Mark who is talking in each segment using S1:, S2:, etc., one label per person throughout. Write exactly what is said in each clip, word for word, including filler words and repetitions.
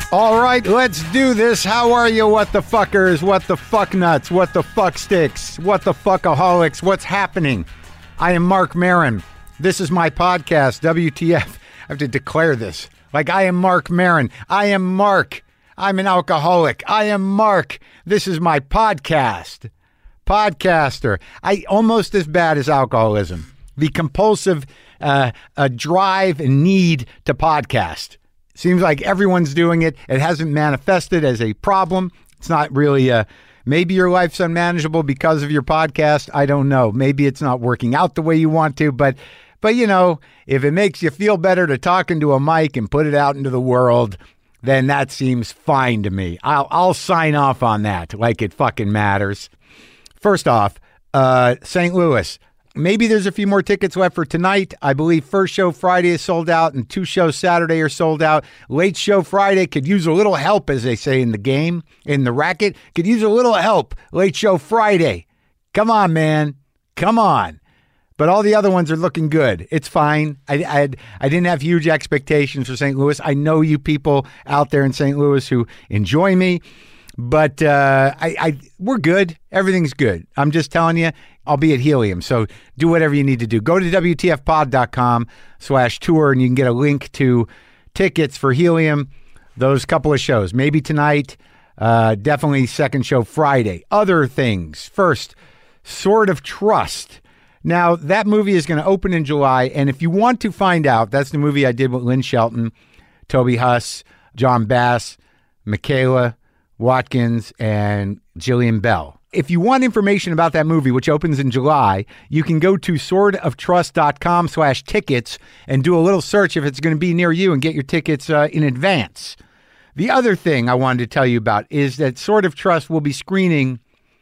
S1: All right, let's do this. How are you, what the fuckers, what the fuck nuts, what the fuck sticks, what the fuckaholics, what's happening? I am Marc Maron. This is my podcast, W T F. I have to declare this. Like, I am Marc Maron. I am Mark. I'm an alcoholic. I am Mark. This is my podcast. Podcaster. I almost as bad as alcoholism. The compulsive uh, uh, drive and need to podcast. Seems like everyone's doing it. It hasn't manifested as a problem. It's not really a, maybe your life's unmanageable because of your podcast. I don't know. Maybe it's not working out the way you want to, but, but you know, if it makes you feel better to talk into a mic and put it out into the world, then that seems fine to me. I'll, I'll sign off on that like it fucking matters. First off, uh, Saint Louis. Maybe there's a few more tickets left for tonight. I believe first show Friday is sold out and two shows Saturday are sold out. Late show Friday could use a little help, as they say in the game, in the racket. Could use a little help. Late show Friday. Come on, man. Come on. But all the other ones are looking good. It's fine. I, I, had, I didn't have huge expectations for Saint Louis. I know you people out there in Saint Louis who enjoy me. But uh, I, I, we're good. Everything's good. I'm just telling you, I'll be at Helium. So do whatever you need to do. Go to W T F pod dot com slash tour and you can get a link to tickets for Helium, those couple of shows. Maybe tonight, uh, definitely second show Friday. Other things. First, Sword of Trust. Now, that movie is going to open in July. And if you want to find out, that's the movie I did with Lynn Shelton, Toby Huss, John Bass, Michaela Watkins, and Jillian Bell. If you want information about that movie, which opens in July, you can go to sword of trust dot com slash tickets and do a little search if it's going to be near you and get your tickets uh, in advance. The other thing I wanted to tell you about is that Sword of Trust will be screening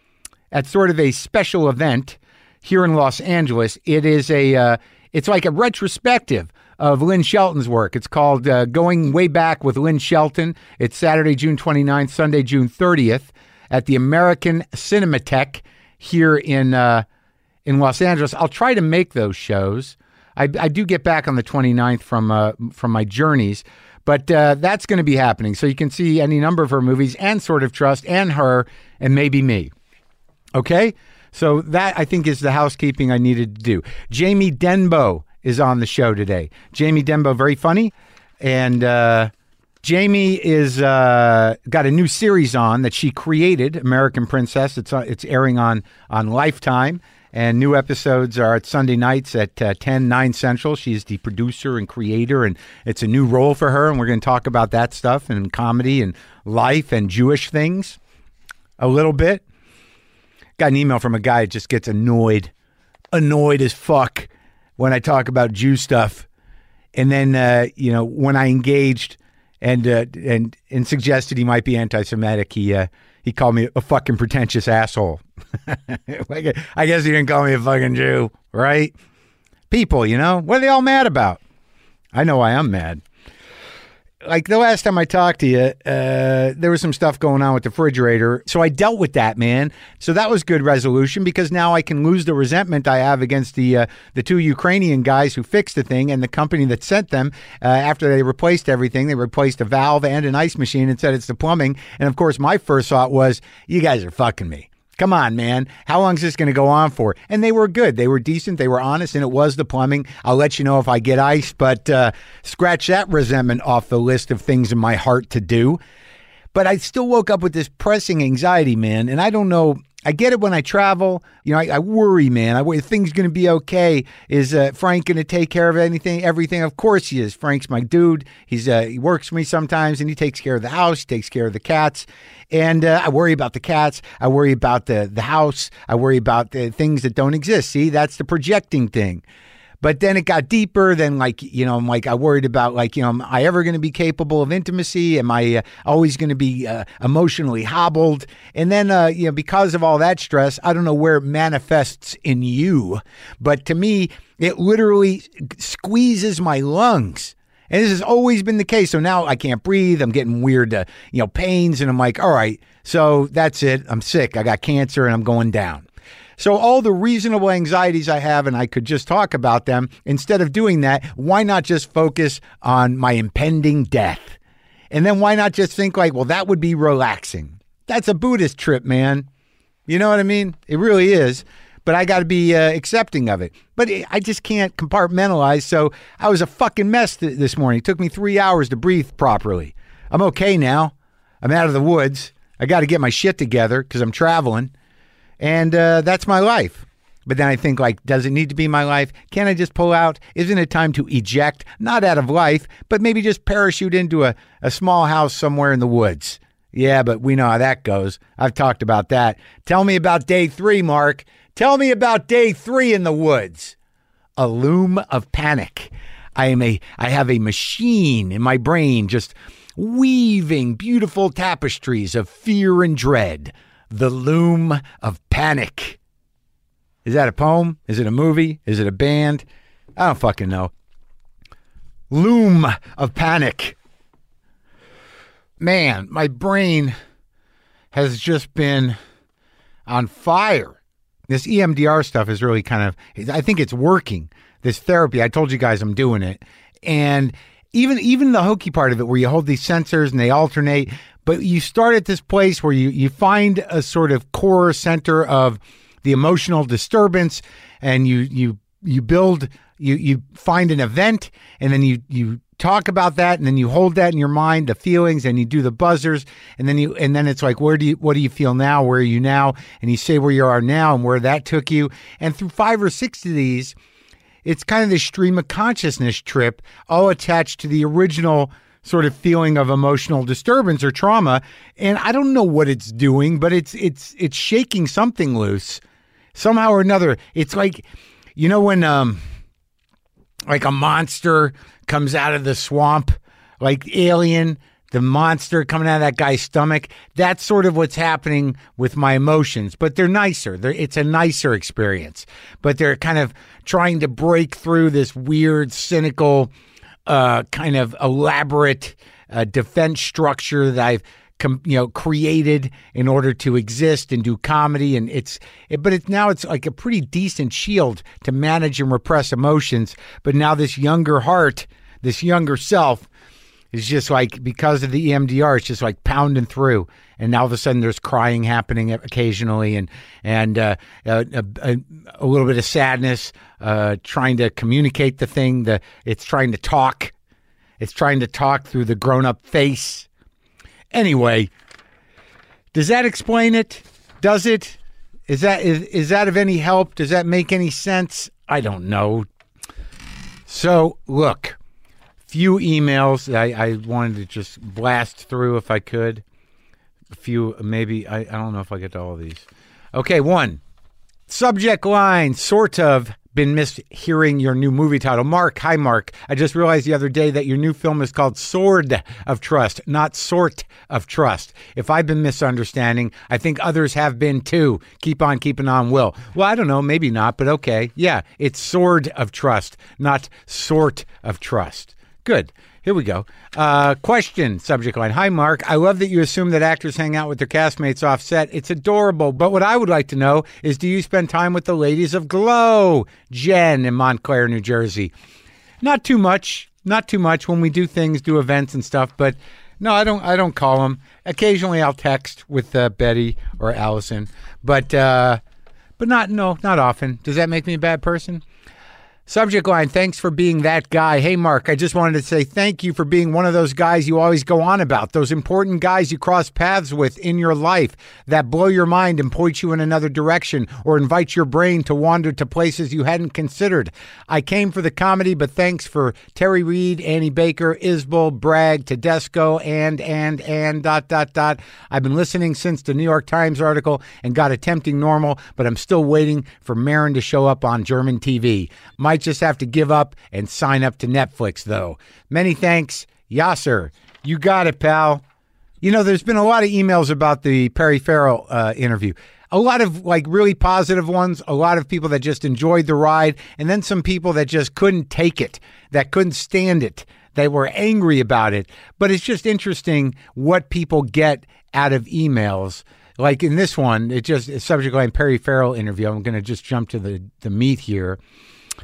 S1: at sort of a special event here in Los Angeles. It is a, uh, it's like a retrospective of Lynn Shelton's work. It's called uh, Going Way Back with Lynn Shelton. It's Saturday, June twenty-ninth, Sunday, June thirtieth at the American Cinematheque here in uh, in Los Angeles. I'll try to make those shows. I, I do get back on the twenty-ninth from uh, from my journeys, but uh, that's going to be happening. So you can see any number of her movies and Sword of Trust and her and maybe me. Okay? So that, I think, is the housekeeping I needed to do. Jamie Denbo is on the show today. Jamie Denbo, very funny. And uh, Jamie is uh, got a new series on that she created, American Princess. It's uh, it's airing on, on Lifetime. And new episodes are at Sunday nights at uh, ten, nine Central. She's the producer and creator, and it's a new role for her. And we're going to talk about that stuff and comedy and life and Jewish things a little bit. Got an email from a guy that just gets annoyed, annoyed as fuck when I talk about Jew stuff. And then, uh, you know, when I engaged and uh, and and suggested he might be anti-Semitic, he uh, he called me a fucking pretentious asshole. Like, I guess he didn't call me a fucking Jew, right? People, you know, what are they all mad about? I know why I'm mad. Like the last time I talked to you, uh, there was some stuff going on with the refrigerator. So I dealt with that, man. So that was good resolution because now I can lose the resentment I have against the uh, the two Ukrainian guys who fixed the thing and the company that sent them uh, after they replaced everything. They replaced a valve and an ice machine and said it's the plumbing. And of course, my first thought was, you guys are fucking me. Come on, man. How long is this going to go on for? And they were good. They were decent. They were honest, and it was the plumbing. I'll let you know if I get ice, but uh, scratch that resentment off the list of things in my heart to do. But I still woke up with this pressing anxiety, man, and I don't know. I get it when I travel. You know, I, I worry, man. I worry things going to be okay. Is uh, Frank going to take care of anything, everything? Of course he is. Frank's my dude. He's uh, he works for me sometimes, and he takes care of the house. He takes care of the cats. And uh, I worry about the cats. I worry about the, the house. I worry about the things that don't exist. See, that's the projecting thing. But then it got deeper than like, you know, I'm like, I worried about like, you know, am I ever going to be capable of intimacy? Am I uh, always going to be uh, emotionally hobbled? And then, uh, you know, because of all that stress, I don't know where it manifests in you. But to me, it literally squeezes my lungs. And this has always been the case. So now I can't breathe. I'm getting weird, uh, you know, pains. And I'm like, all right, so that's it. I'm sick. I got cancer and I'm going down. So all the reasonable anxieties I have, and I could just talk about them, instead of doing that, why not just focus on my impending death? And then why not just think like, well, that would be relaxing. That's a Buddhist trip, man. You know what I mean? It really is. But I got to be uh, accepting of it. But I just can't compartmentalize. So I was a fucking mess th- this morning. It took me three hours to breathe properly. I'm okay now. I'm out of the woods. I got to get my shit together because I'm traveling. And uh, that's my life. But then I think, like, does it need to be my life? Can't I just pull out? Isn't it time to eject? Not out of life, but maybe just parachute into a, a small house somewhere in the woods. Yeah, but we know how that goes. I've talked about that. Tell me about day three, Mark. Tell me about day three in the woods. A loom of panic. I am a, I have a machine in my brain just weaving beautiful tapestries of fear and dread. The loom of panic. Is that a poem? Is it a movie? Is it a band? I don't fucking know. Loom of panic. Man, my brain has just been on fire. This E M D R stuff is really kind of, I think it's working. This therapy, I told you guys I'm doing it. And even even the hokey part of it where you hold these sensors and they alternate, but you start at this place where you, you find a sort of core center of the emotional disturbance, and you you you build, you you find an event, and then you you talk about that, and then you hold that in your mind, the feelings, and you do the buzzers, and then you and then it's like, where do you what do you feel now? Where are you now? And you say where you are now and where that took you. And through five or six of these, it's kind of this stream of consciousness trip, all attached to the original sort of feeling of emotional disturbance or trauma. And I don't know what it's doing, but it's it's it's shaking something loose somehow or another. It's like, you know, when um like a monster comes out of the swamp, like Alien, the monster coming out of that guy's stomach. That's sort of what's happening with my emotions, but they're nicer. They're, it's a nicer experience, but they're kind of trying to break through this weird, cynical, uh, kind of elaborate uh, defense structure that I've com- you know, created in order to exist and do comedy. And it's, it, but it's now it's like a pretty decent shield to manage and repress emotions. But now this younger heart, this younger self, is just like, because of the E M D R, it's just like pounding through. And now all of a sudden there's crying happening occasionally, and and uh, a, a, a little bit of sadness, uh, trying to communicate the thing. The it's trying to talk. It's trying to talk through the grown-up face. Anyway, does that explain it? Does it? Is that is, is that of any help? Does that make any sense? I don't know. So, look, few emails I, I wanted to just blast through if I could. A few, maybe, I, I don't know if I get to all of these. Okay, one. Subject line, sort of. Been mishearing your new movie title. Mark, hi Mark. I just realized the other day that your new film is called Sword of Trust, not Sort of Trust. If I've been misunderstanding, I think others have been too. Keep on keeping on, Will. Well, I don't know, maybe not, but okay. Yeah, it's Sword of Trust, not Sort of Trust. Good. Here we go. Uh, question, subject line. Hi, Mark. I love that you assume that actors hang out with their castmates off set. It's adorable. But what I would like to know is, do you spend time with the ladies of Glow? Jen in Montclair, New Jersey. Not too much. Not too much when we do things, do events and stuff. But no, I don't I don't call them. Occasionally I'll text with uh, Betty or Allison. But, uh, but not, no, not often. Does that make me a bad person? Subject line, thanks for being that guy. Hey, Mark, I just wanted to say thank you for being one of those guys you always go on about, those important guys you cross paths with in your life that blow your mind and point you in another direction or invite your brain to wander to places you hadn't considered. I came for the comedy, but thanks for Terry Reid, Annie Baker, Isbell, Bragg, Tedesco, and, and, and, dot, dot, dot. I've been listening since the New York Times article and got Attempting Normal, but I'm still waiting for Maron to show up on German T V. My just have to give up and sign up to Netflix, though. Many thanks, Yasser. You got it, pal. You know, there's been a lot of emails about the Perry Farrell uh, interview. A lot of, like, really positive ones, a lot of people that just enjoyed the ride, and then some people that just couldn't take it, that couldn't stand it, they were angry about it. But it's just interesting what people get out of emails. Like in this one, it just, subject line Perry Farrell interview. I'm going to just jump to the, the meat here.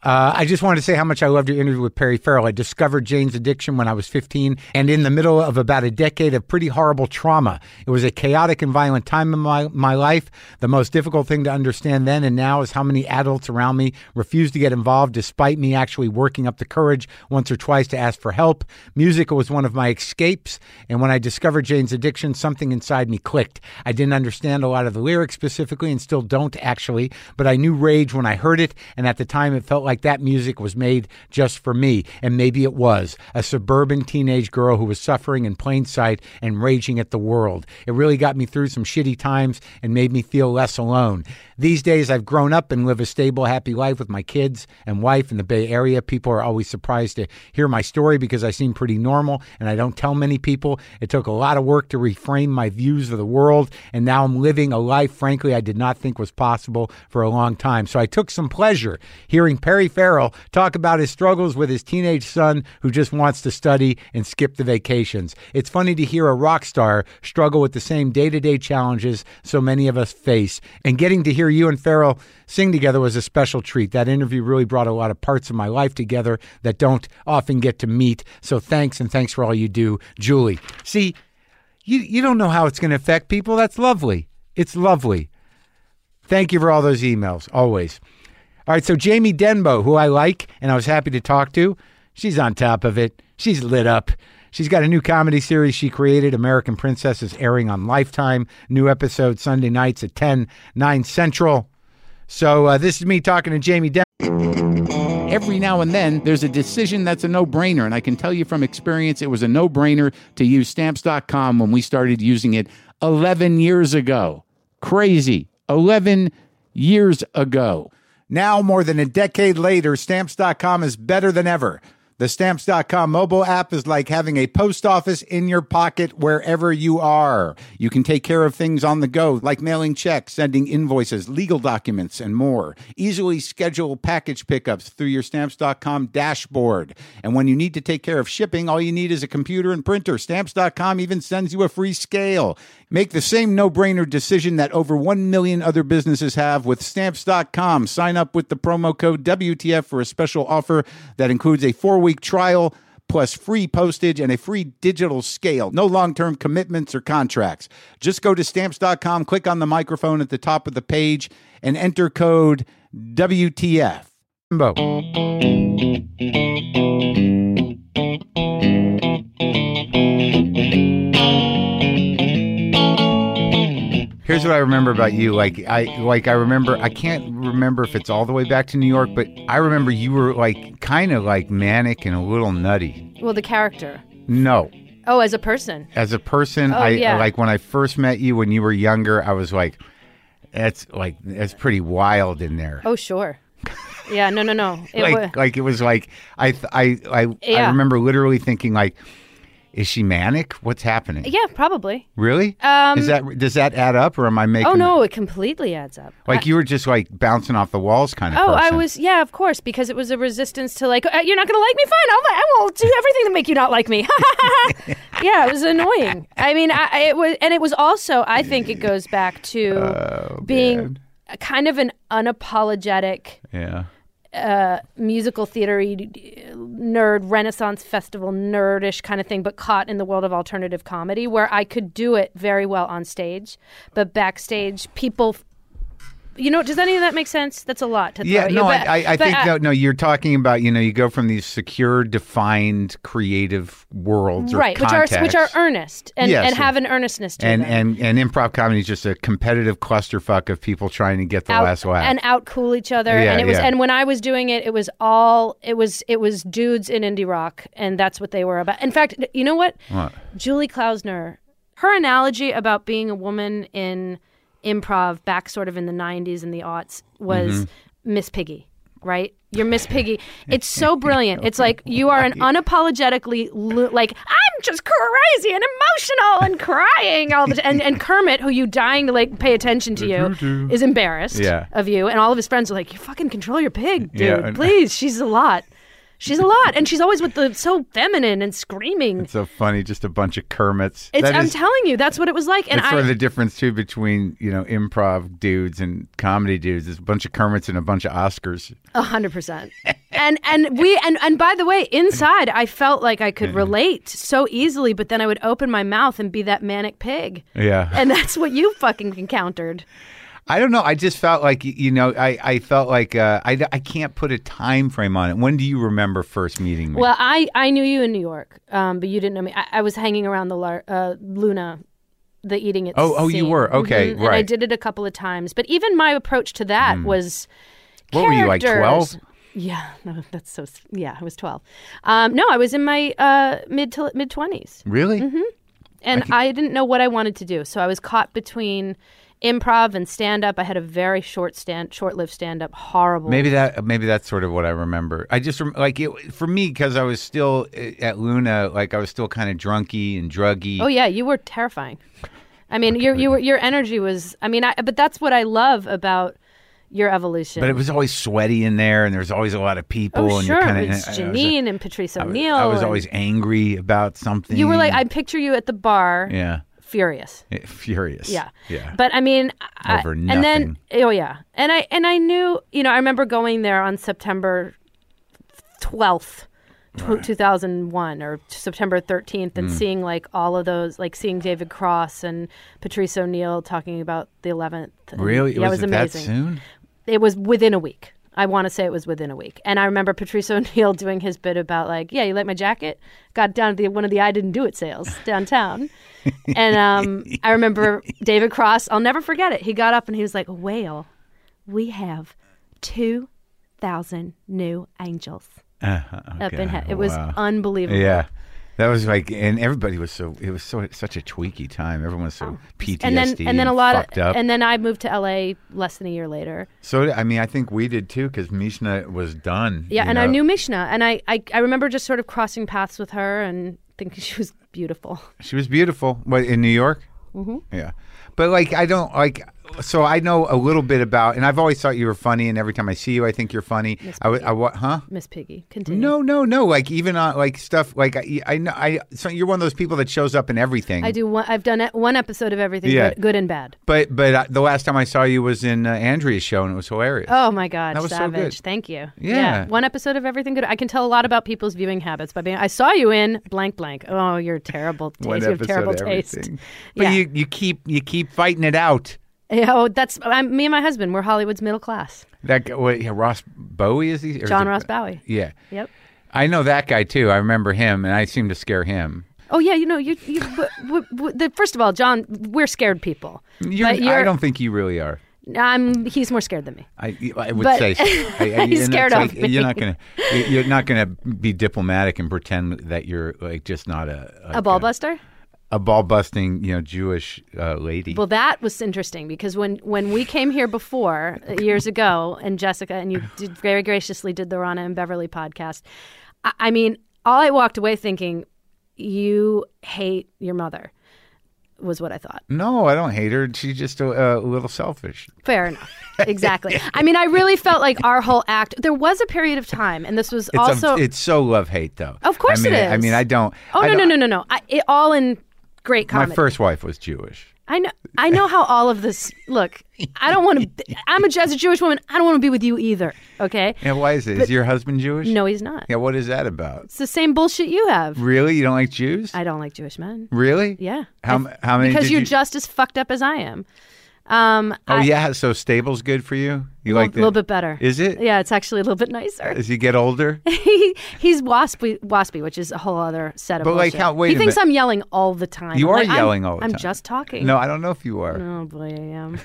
S1: Uh, I just wanted to say how much I loved your interview with Perry Farrell. I discovered Jane's Addiction when I was fifteen and in the middle of about a decade of pretty horrible trauma. It was a chaotic and violent time in my, my life. The most difficult thing to understand then and now is how many adults around me refused to get involved despite me actually working up the courage once or twice to ask for help. Music was one of my escapes, and when I discovered Jane's Addiction, something inside me clicked. I didn't understand a lot of the lyrics specifically and still don't actually, but I knew rage when I heard it, and at the time it felt like that music was made just for me, and maybe it was. A suburban teenage girl who was suffering in plain sight and raging at the world. It really got me through some shitty times and made me feel less alone. These days I've grown up and live a stable, happy life with my kids and wife in the Bay Area. People are always surprised to hear my story because I seem pretty normal and I don't tell many people. It took a lot of work to reframe my views of the world, and now I'm living a life, frankly, I did not think was possible for a long time. So I took some pleasure hearing Perry Farrell talk about his struggles with his teenage son who just wants to study and skip the vacations. It's funny to hear a rock star struggle with the same day-to-day challenges so many of us face. And getting to hear you and Farrell sing together was a special treat. That interview really brought a lot of parts of my life together that don't often get to meet. So thanks, and thanks for all you do, Julie. See, you, you don't know how it's going to affect people. That's lovely. It's lovely. Thank you for all those emails, always. All right, so Jamie Denbo, who I like and I was happy to talk to, she's on top of it. She's lit up. She's got a new comedy series she created, American Princess, is airing on Lifetime. New episode Sunday nights at ten, nine Central. So uh, this is me talking to Jamie Denbo.
S2: Every now and then, there's a decision that's a no-brainer, and I can tell you from experience, it was a no-brainer to use Stamps dot com when we started using it eleven years ago. Crazy. eleven years ago.
S1: Now, more than a decade later, Stamps dot com is better than ever. The Stamps dot com mobile app is like having a post office in your pocket wherever you are. You can take care of things on the go, like mailing checks, sending invoices, legal documents, and more. Easily schedule package pickups through your Stamps dot com dashboard. And when you need to take care of shipping, all you need is a computer and printer. Stamps dot com even sends you a free scale. Make the same no-brainer decision that over one million other businesses have with Stamps dot com. Sign up with the promo code W T F for a special offer that includes a four-week trial plus free postage and a free digital scale. No long-term commitments or contracts. Just go to Stamps dot com, click on the microphone at the top of the page, and enter code W T F. Here's what I remember about you. Like I like I remember I can't remember if it's all the way back to New York, but I remember you were like kind of like manic and a little nutty.
S3: Well, the character.
S1: No.
S3: Oh, as a person.
S1: As a person,
S3: oh,
S1: I
S3: yeah.
S1: like when I first met you when you were younger, I was like, that's like that's pretty wild in there.
S3: Oh, sure. Yeah, no, no, no. It
S1: like
S3: was
S1: like it was like I I I,
S3: yeah.
S1: I remember literally thinking like, is she manic? What's happening?
S3: Yeah, probably.
S1: Really?
S3: Um,
S1: Is that does that add up, or am I making?
S3: Oh no,
S1: it,
S3: it completely adds up.
S1: like
S3: I,
S1: you were just like bouncing off the walls kind of.
S3: Oh,
S1: person.
S3: I was. Yeah, of course, because it was a resistance to like, uh, you're not going to like me. Fine, I'll, I will do everything to make you not like me. Yeah, it was annoying. I mean, I, it was, and it was also. I think it goes back to
S1: oh,
S3: being
S1: man.
S3: kind of an unapologetic.
S1: Yeah.
S3: Uh, musical theater nerd, Renaissance festival nerdish kind of thing, but caught in the world of alternative comedy, where I could do it very well on stage, but backstage people, you know, does any of that make sense? That's a lot to throw
S1: Yeah,
S3: at
S1: no,
S3: you. But,
S1: I, I
S3: but
S1: think
S3: I,
S1: no, no. You're talking about you know you go from these secure, defined, creative worlds, or
S3: right, which are
S1: contexts,
S3: which are earnest and,
S1: Yes,
S3: and have an earnestness to
S1: and
S3: them.
S1: and and improv comedy is just a competitive clusterfuck of people trying to get the
S3: out,
S1: last laugh
S3: and out cool each other.
S1: Yeah,
S3: and it was
S1: yeah.
S3: and when I was doing it, it was all it was it was dudes in indie rock, and that's what they were about. In fact, you know what?
S1: What?
S3: Julie Klausner, her analogy about being a woman in improv back sort of in the nineties and the aughts was
S1: Mm-hmm.
S3: Miss Piggy, right? You're Miss Piggy. It's so brilliant. It's like you are an unapologetically lo- like I'm just crazy and emotional and crying all the time. And, and Kermit, who you dying to like pay attention to you, is embarrassed
S1: Yeah.
S3: of you, and all of his friends are like, "You fucking control your pig, dude.
S1: Yeah, and-
S3: Please, she's a lot." She's a lot, and she's always with the so feminine and screaming.
S1: It's so funny, just a bunch of Kermits.
S3: It's,
S1: That
S3: I'm
S1: is-
S3: telling you, that's what it was like. And
S1: That's
S3: I,
S1: sort of the difference too between you know improv dudes and comedy dudes. There's a bunch of Kermits and a bunch of Oscars.
S3: A hundred percent. And and we and and by the way, inside I felt like I could relate so easily, but then I would open my mouth and be that manic pig.
S1: Yeah,
S3: And that's what you fucking encountered.
S1: I don't know. I just felt like you know I I felt like uh, I I can't put a time frame on it. When do you remember first meeting me?
S3: Well, I, I knew you in New York, um, but you didn't know me. I, I was hanging around the Lar- uh, Luna, the eating it.
S1: Oh, oh, you
S3: scene.
S1: were? Okay,
S3: Mhm. And I
S1: right.
S3: did it a couple of times, but even my approach to that was.
S1: What were you, like,
S3: characters.
S1: twelve?
S3: Yeah, no, that's so. Yeah, I was twelve. Um, no, I was in my uh, mid to mid twenties,
S1: Really?
S3: and I, didn't know what I wanted to do. So I was caught between improv and stand up. I had a very short stand, short-lived stand up. Horrible.
S1: Maybe that maybe that's sort of what I remember. I just rem- like it for me because I was still uh, at Luna. Like I was still kind of drunky and druggy.
S3: Oh yeah, you were terrifying. I mean, your you were, your energy was. I mean, I, but that's what I love about your evolution.
S1: But it was always sweaty in there, and there was always a lot of people.
S3: oh
S1: and
S3: sure,
S1: you're kinda,
S3: it's
S1: I- I was-
S3: Janine and Patrice
S1: I was,
S3: O'Neill.
S1: I was
S3: and
S1: always angry about something.
S3: You were like, I picture you at the bar,
S1: yeah,
S3: furious.
S1: furious.
S3: Yeah,
S1: yeah.
S3: But I mean, I-
S1: Over
S3: and then
S1: nothing.
S3: oh yeah, and I and I knew, you know, I remember going there on September twelfth. two thousand one or September thirteenth and
S1: Mm.
S3: seeing like all of those, like seeing David Cross and Patrice O'Neill talking about the eleventh. And,
S1: Really?
S3: Yeah,
S1: was
S3: it was
S1: it
S3: amazing.
S1: that soon?
S3: It was within a week. I want to say it was within a week. And I remember Patrice O'Neill doing his bit about like, yeah, you like my jacket? Got down to the, one of the I Didn't Do It sales downtown. and um, I remember David Cross, I'll never forget it. He got up and he was like, well, we have two thousand new angels
S1: Uh-huh,
S3: up
S1: okay.
S3: in heaven. It was
S1: Wow.
S3: unbelievable.
S1: Yeah. That was like, and everybody was so, it was so, such a tweaky time. Everyone was so P T S D
S3: And then, and then a lot
S1: fucked
S3: of,
S1: up.
S3: and then I moved to L A less than a year later.
S1: So, I mean, I think we did too, because Mishna was done.
S3: Yeah,
S1: you
S3: and
S1: know?
S3: I knew Mishna, and I, I, I remember just sort of crossing paths with her and thinking she was beautiful.
S1: She was beautiful. What, in New York? Mm-hmm. Yeah. But like, I don't like, so I know a little bit about, and I've always thought you were funny, and every time I see you, I think you're funny. I, would- I, what, huh?
S3: Miss Piggy, continue.
S1: No, no, no. Like even on like stuff like I, I know I. So you're one of those people that shows up in everything.
S3: I do. One, I've done it- one episode of everything,
S1: Yeah.
S3: good, good and bad.
S1: But but uh, the last time I saw you was in uh, Andrea's show, and it was hilarious.
S3: Oh my God,
S1: That was so
S3: savage!
S1: good.
S3: Thank you.
S1: Yeah.
S3: one episode of everything good. I can tell a lot about people's viewing habits by being. I saw you in blank blank. Oh, you're terrible taste.
S1: One
S3: You have
S1: episode
S3: terrible
S1: of
S3: taste.
S1: everything. But
S3: Yeah.
S1: you you keep you keep fighting it out.
S3: Yeah, oh, that's I'm, me and my husband. We're Hollywood's middle class.
S1: That guy, what, yeah, Ross Bowie is he? Or is
S3: John
S1: it-
S3: Ross Bowie.
S1: Yeah,
S3: Yep.
S1: I know that guy too. I remember him, and I seem to scare him.
S3: Oh yeah, you know you. you w- w- w- the, first of all, John, we're scared people.
S1: You're,
S3: But you're-
S1: I don't think you really are.
S3: Um, he's more scared than me.
S1: I, I would
S3: But-
S1: say so. I, I,
S3: He's
S1: and
S3: scared
S1: it's
S3: of
S1: like,
S3: me.
S1: You're not gonna you're not gonna be diplomatic and pretend that you're like just not a like
S3: A ball buster?
S1: a ball busting, you know, Jewish uh, lady.
S3: Well, that was interesting because when, when we came here before uh, years ago, and Jessica and you did very graciously did the Rana and Beverly podcast. I, I mean, all I walked away thinking, you hate your mother, was what I thought.
S1: No, I don't hate her. She's just a, a little selfish.
S3: Fair enough. Exactly. I mean, I really felt like our whole act. There was a period of time, and this was
S1: It's
S3: also.
S1: a, it's so love hate though.
S3: Of course
S1: I mean,
S3: it
S1: I
S3: is.
S1: mean, I don't.
S3: oh
S1: I
S3: no, no
S1: don't-
S3: no no no! I, it, all in great
S1: My
S3: comedy.
S1: first wife was Jewish.
S3: I know. I know how all of this. Look, I don't want to. I'm a, as a Jewish woman. I don't want to be with you either. Okay.
S1: Yeah, why is it? Is your husband Jewish?
S3: No, he's not.
S1: Yeah, what is that about?
S3: It's the same bullshit you have.
S1: Really, you don't like Jews?
S3: I don't like Jewish men.
S1: Really?
S3: Yeah.
S1: How
S3: I-
S1: how many?
S3: Because
S1: did
S3: you're
S1: you...
S3: just as fucked up as I am. Um,
S1: Oh
S3: I,
S1: yeah, so stable's good for you. You
S3: a
S1: like the...
S3: little bit better.
S1: Is it?
S3: Yeah, it's actually a little bit nicer.
S1: As you get older.
S3: he, he's waspy, waspy, which is a whole other set of
S1: But, like,
S3: bullshit.
S1: how- wait
S3: he
S1: a
S3: thinks
S1: minute.
S3: I'm yelling all the time.
S1: You
S3: I'm
S1: are
S3: like, I'm-
S1: yelling all the
S3: I'm
S1: time.
S3: just talking.
S1: No, I don't know if you are.
S3: Oh boy, I am.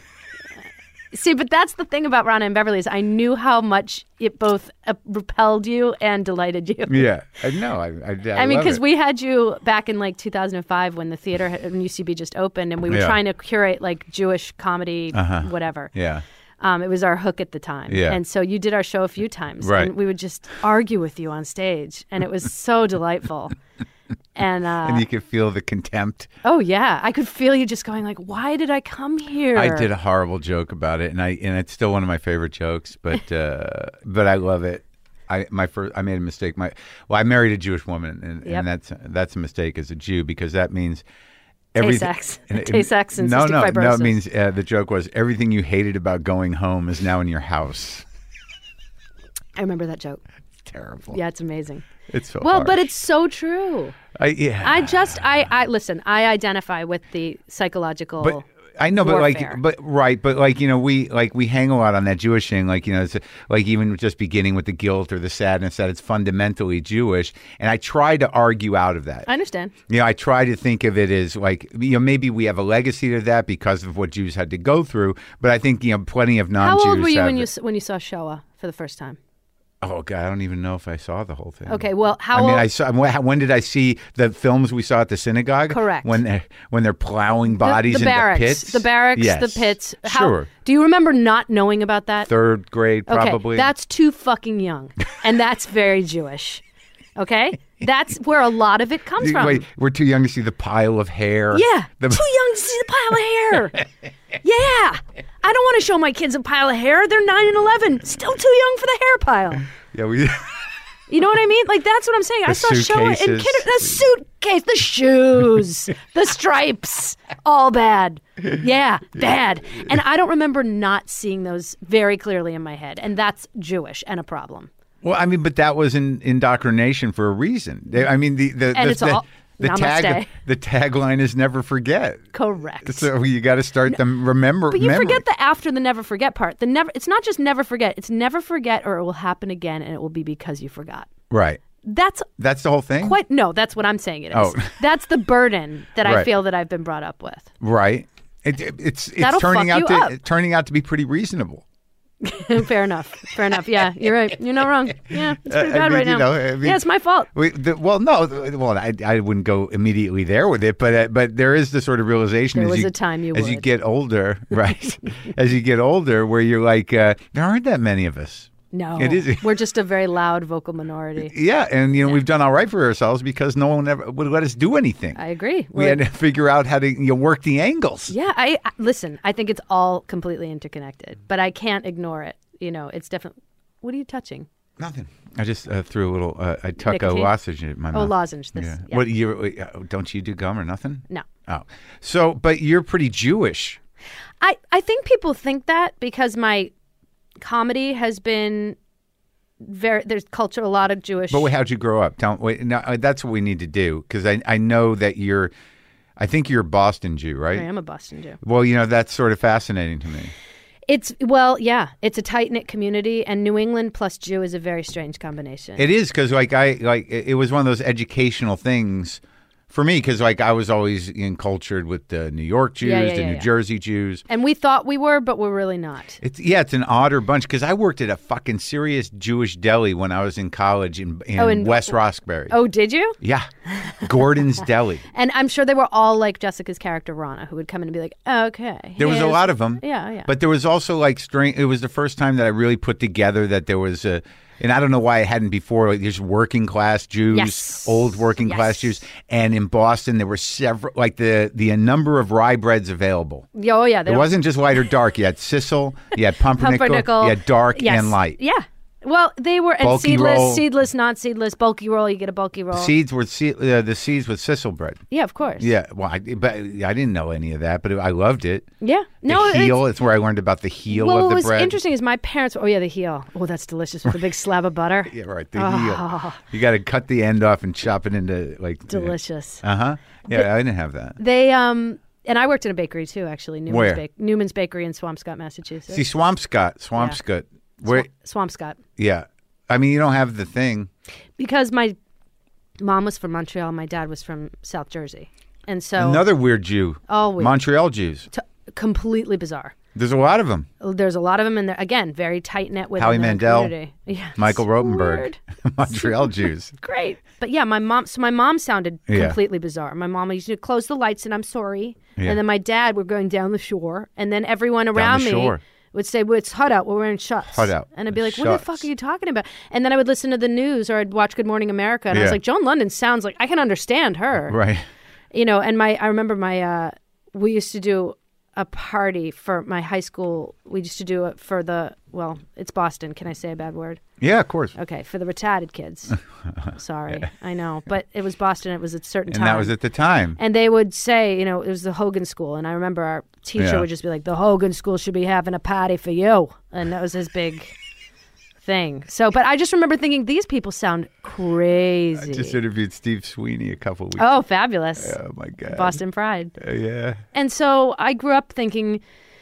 S3: See, but that's the thing about Rana and Beverly is I knew how much it both uh, repelled you and delighted you.
S1: Yeah, I know. I, I, I,
S3: I mean,
S1: love
S3: because
S1: it.
S3: we had you back in like two thousand five when the theater had- in U C B just opened, and we were
S1: Yeah.
S3: trying to curate like Jewish comedy,
S1: Uh-huh.
S3: whatever.
S1: Yeah.
S3: Um, it was our hook at the time.
S1: Yeah.
S3: And so you did our show a few times.
S1: Right.
S3: And we would just argue with you on stage, and it was so delightful. And, uh,
S1: And you could feel the contempt.
S3: oh yeah, I could feel you just going like, "Why did I come here?"
S1: I did a horrible joke about it, and I and it's still one of my favorite jokes, but uh, but I love it. I my first I made a mistake. My well, I married a Jewish woman, and,
S3: Yep.
S1: and that's that's a mistake as a Jew because that means everything.
S3: Tay-sex. Tay-sex and
S1: no,
S3: cystic
S1: no,
S3: fibrosis.
S1: no. It means uh, the joke was everything you hated about going home is now in your house.
S3: I remember that joke.
S1: It's terrible.
S3: Yeah, it's amazing.
S1: It's so
S3: Well,
S1: harsh.
S3: but it's so true.
S1: I, yeah.
S3: I just, I, I listen. I identify with the psychological.
S1: But I know, but
S3: warfare.
S1: like, but right, but like you know, we like we hang a lot on that Jewish thing, like you know, it's like even just beginning with the guilt or the sadness that it's fundamentally Jewish, and I try to argue out of that.
S3: I understand.
S1: You know, I try to think of it as like you know maybe we have a legacy to that because of what Jews had to go through, but I think you know plenty of non-Jews.
S3: How old were you
S1: have
S3: when you
S1: it.
S3: s- when you saw Shoah for the first time?
S1: Oh God, I don't even know if I saw the whole thing.
S3: Okay, well, how
S1: I mean,
S3: old?
S1: I saw. When did I see the films we saw at the synagogue?
S3: Correct.
S1: When they're when they're plowing
S3: the,
S1: bodies
S3: the
S1: into
S3: barracks,
S1: pits.
S3: the barracks,
S1: Yes.
S3: the pits. How,
S1: Sure.
S3: Do you remember not knowing about that?
S1: Third grade, probably.
S3: Okay, that's too fucking young, and that's very Jewish. Okay, that's where a lot of it comes from.
S1: Wait, we're too young to see the pile of hair.
S3: Yeah,
S1: The-
S3: too young to see the pile of hair. Yeah, I don't want to show my kids a pile of hair. They're nine and eleven, still too young for the hair pile.
S1: yeah, we.
S3: You know what I mean? Like that's what I'm saying. I
S1: The
S3: saw Shoah in
S1: suitcases.
S3: kinder- the suitcase, the shoes, the stripes, all bad. Yeah, bad. And I don't remember not seeing those very clearly in my head, and that's Jewish and a problem.
S1: Well, I mean, but that was in indoctrination for a reason. They- I mean, the the
S3: And
S1: the,
S3: it's
S1: the,
S3: all-
S1: the tag
S3: Namaste.
S1: the tagline is never forget.
S3: Correct.
S1: So you got to start them remember.
S3: But you
S1: memory.
S3: forget the after the never forget part. The never. It's not just never forget. It's never forget, or it will happen again, and it will be because you forgot.
S1: Right.
S3: That's
S1: That's the whole thing.
S3: quite no. That's what I'm saying. It is.
S1: Oh.
S3: That's the burden that I
S1: Right.
S3: feel that I've been brought up with.
S1: Right. It, it- it's it's
S3: That'll
S1: turning
S3: fuck
S1: out
S3: you
S1: to
S3: up.
S1: it's turning out to be pretty reasonable.
S3: Fair enough. Fair enough. Yeah, you're right. You're not wrong. Yeah, it's pretty
S1: Uh, I
S3: bad
S1: mean,
S3: right
S1: you
S3: now.
S1: know, I mean-
S3: yeah, it's my fault.
S1: We, the, well, no, the- well, I, I wouldn't go immediately there with it, but uh, but there is the sort of realization
S3: There
S1: as
S3: was
S1: you
S3: a time you
S1: as you
S3: would.
S1: get older, right? As you get older, where you're like, uh, there aren't that many of us.
S3: No,
S1: It is-
S3: We're just a very loud vocal minority.
S1: Yeah, and you know we've done all right for ourselves because no one ever would let us do anything.
S3: I agree.
S1: we
S3: We're-
S1: had to figure out how to you know, work the angles.
S3: yeah, I, I listen. I think it's all completely interconnected, but I can't ignore it. You know, it's definitely. What are you touching?
S1: Nothing. I just uh, threw a little. Uh, I tuck a
S3: Nicotine?
S1: lozenge in my
S3: Oh,
S1: mouth.
S3: lozenge. This.
S1: Yeah.
S3: Yeah.
S1: What you uh, don't you do gum or nothing?
S3: No.
S1: Oh, so but you're pretty Jewish.
S3: I, I think people think that because my comedy has been very there's culture a lot of Jewish.
S1: But wait, how'd you grow up? Tell wait, now, uh, that's what we need to do because I I know that you're, I think you're a Boston Jew, right?
S3: I am a Boston Jew.
S1: Well, you know that's sort of fascinating to me.
S3: It's well, yeah, it's a tight knit community, and New England plus Jew is a very strange combination.
S1: It is because like I like it it was one of those educational things for me because like I was always encultured with the New York Jews,
S3: Yeah, yeah,
S1: the
S3: yeah,
S1: New
S3: yeah.
S1: Jersey Jews.
S3: and we thought we were, but we're really not.
S1: It's yeah, it's an odder bunch because I worked at a fucking serious Jewish deli when I was in college in, in,
S3: Oh, in-
S1: West Roxbury.
S3: Oh, did you?
S1: Yeah, Gordon's Deli.
S3: And I'm sure they were all like Jessica's character Rana, who would come in and be like, okay.
S1: There was a
S3: here's-
S1: lot of them.
S3: Yeah, yeah.
S1: But there was also like strange. It was the first time that I really put together that there was a, and I don't know why I hadn't before. Like there's working class Jews,
S3: Yes.
S1: old working class
S3: Yes.
S1: Jews, and in Boston there were several, like the the number of rye breads available.
S3: Yeah, oh, yeah. They
S1: It
S3: don't-
S1: wasn't just light or dark. You had Sissel, you had pumpernickel,
S3: Pumpernickel.
S1: you had dark
S3: Yes.
S1: and light.
S3: Yeah. Well, they were and
S1: Bulky
S3: seedless,
S1: roll.
S3: seedless, not seedless, bulky roll. You get a bulky roll.
S1: Seeds were se- uh, the seeds with Sissel bread.
S3: Yeah, of course.
S1: Yeah, well, I, but I didn't know any of that, but I loved it.
S3: Yeah.
S1: The
S3: No, it's-
S1: heel. It's where I learned about the heel
S3: well,
S1: of
S3: what
S1: the
S3: was
S1: bread.
S3: interesting is my parents. Oh yeah, the heel. Oh, that's delicious with a big slab of butter.
S1: Yeah, right. The
S3: Oh.
S1: heel. You got to cut the end off and chop it into like
S3: Delicious.
S1: Uh huh. Yeah, I didn't have that.
S3: They um and I worked in a bakery too, actually. Newman's
S1: Where?
S3: Bake- Newman's Bakery in Swampscott, Massachusetts.
S1: See, Swampscott, Swampscott. Where?
S3: Swampscott.
S1: Yeah. I mean, you don't have the thing.
S3: Because my mom was from Montreal, my dad was from South Jersey, and so
S1: Another weird Jew.
S3: Oh, weird.
S1: Montreal Jews.
S3: t- completely bizarre.
S1: There's a lot of them.
S3: There's a lot of them, and they're again very tight knit with
S1: Howie
S3: the
S1: Mandel,
S3: community. Yeah,
S1: Michael
S3: it's
S1: Rotenberg.
S3: weird.
S1: Montreal Jews.
S3: Great, but yeah, my mom. So my mom sounded
S1: Yeah.
S3: completely bizarre. My mom used to close the lights, and I'm sorry.
S1: Yeah.
S3: And then my dad, we're going down the shore, and then everyone around me
S1: shore.
S3: would say, "Well, it's hot out. We're wearing shuts."
S1: Hot out.
S3: And I'd be like,
S1: It's
S3: "What the
S1: shuts.
S3: fuck are you talking about?" And then I would listen to the news, or I'd watch Good Morning America, and I was
S1: Yeah.
S3: like, "Joan London sounds like I can understand her."
S1: Right.
S3: You know, and my I remember my uh, we used to do a party for my high school. We used to do it for the, well, it's Boston. Can I say a bad word?
S1: Yeah, of course.
S3: Okay, for the retarded kids. Sorry, I know. But it was Boston. It was at a certain
S1: And
S3: time.
S1: that was at the time.
S3: And they would say, you know, it was the Hogan School. And I remember our teacher
S1: Yeah.
S3: would just be like, the Hogan School should be having a party for you. And that was his big thing. So, but I just remember thinking, these people sound crazy.
S1: I just interviewed Steve Sweeney a couple weeks
S3: Oh, fabulous.
S1: Oh, my God.
S3: Boston Pride.
S1: Uh, yeah.
S3: And so I grew up thinking,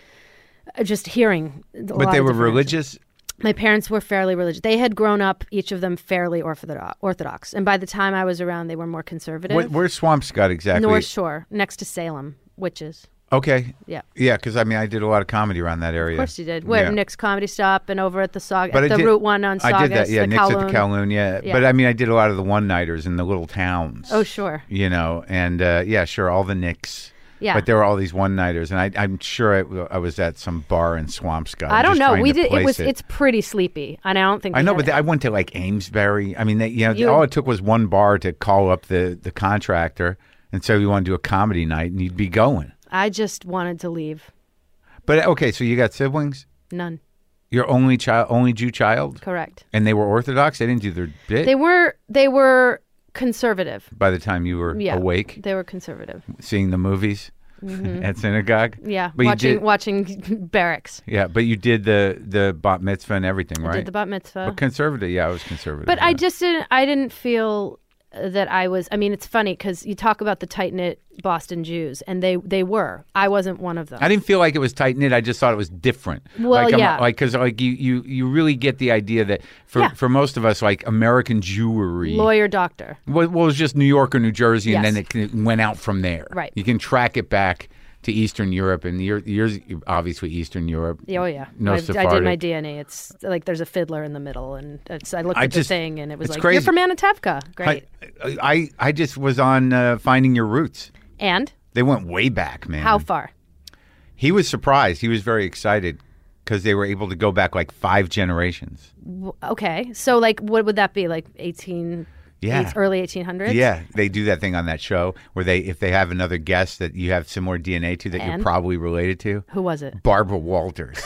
S3: uh, just hearing. A
S1: But
S3: lot
S1: they
S3: of
S1: were
S3: different-
S1: religious?
S3: My parents were fairly religious. They had grown up, each of them fairly orthodox. orthodox. And by the time I was around, they were more conservative.
S1: Where, where's Swampscott exactly?
S3: North Shore, next to Salem, Witches.
S1: Okay.
S3: Yeah.
S1: Yeah, because I mean, I did a lot of comedy around that area.
S3: Of course you did. Where
S1: Yeah.
S3: Nick's Comedy Stop and over at the Saug-
S1: But
S3: at
S1: I
S3: the
S1: did-
S3: Route One on Saugus.
S1: I did that, yeah.
S3: the
S1: Nick's at
S3: Kowloon.
S1: the Kowloon, yeah.
S3: Yeah.
S1: But I mean, I did a lot of the one-nighters in the little towns.
S3: Oh, sure.
S1: You know, and uh, yeah, sure, all the Knicks.
S3: Yeah.
S1: But there were all these one-nighters, and I, I'm sure I, I was at some bar in Swampscott.
S3: I don't
S1: just
S3: know.
S1: trying
S3: We
S1: to
S3: did. It
S1: place
S3: was. It's pretty sleepy, and I don't think.
S1: I
S3: we
S1: know,
S3: had
S1: but
S3: it.
S1: I went to like Amesbury. I mean, they, you know,
S3: You-
S1: all it took was one bar to call up the, the contractor and say we want to do a comedy night, and you'd be going.
S3: I just wanted to leave.
S1: But okay, so you got siblings?
S3: None.
S1: Your only child, only Jew child,
S3: Correct.
S1: and they were Orthodox. They didn't do their bit
S3: They were. They were conservative.
S1: by the time you were
S3: Yeah.
S1: awake,
S3: They were conservative.
S1: seeing the movies at synagogue.
S3: Yeah.
S1: But you
S3: watching
S1: did-
S3: watching barracks.
S1: Yeah, but you did the the bat mitzvah and everything, right?
S3: I did the bat mitzvah.
S1: But conservative, yeah, I was conservative.
S3: But
S1: yeah.
S3: I just didn't. I didn't feel that I was. I mean, it's funny because you talk about the tight knit Boston Jews, and they they were. I wasn't one of them.
S1: I didn't feel like it was tight knit. I just thought it was different.
S3: Well,
S1: like, I'm-
S3: yeah.
S1: like because like you, you you really get the idea that for
S3: Yeah.
S1: for most of us, like American Jewry,
S3: Lawyer, doctor.
S1: well, well, it was just New York or New Jersey, and
S3: Yes.
S1: then it can- went out from there.
S3: Right.
S1: You can track it back to Eastern Europe, and you're, you're obviously Eastern Europe.
S3: Oh yeah,
S1: No
S3: I, I
S1: Sephardic.
S3: did my D N A. It's like there's a fiddler in the middle, and it's, I looked
S1: I
S3: at
S1: just-
S3: the thing, and it was
S1: it's
S3: like,
S1: crazy.
S3: "You're from Manitevka." Great.
S1: I, I I just was on uh, Finding Your Roots.
S3: And
S1: They went way back, man.
S3: how far?
S1: He was surprised. He was very excited because they were able to go back like five generations.
S3: W- Okay, so like, what would that be? Like eighteen?
S1: Yeah.
S3: eight- early eighteen hundreds.
S1: Yeah, they do that thing on that show where they, if they have another guest that you have similar D N A to that you're
S3: And?
S1: probably related to,
S3: Who was it?
S1: Barbara Walters.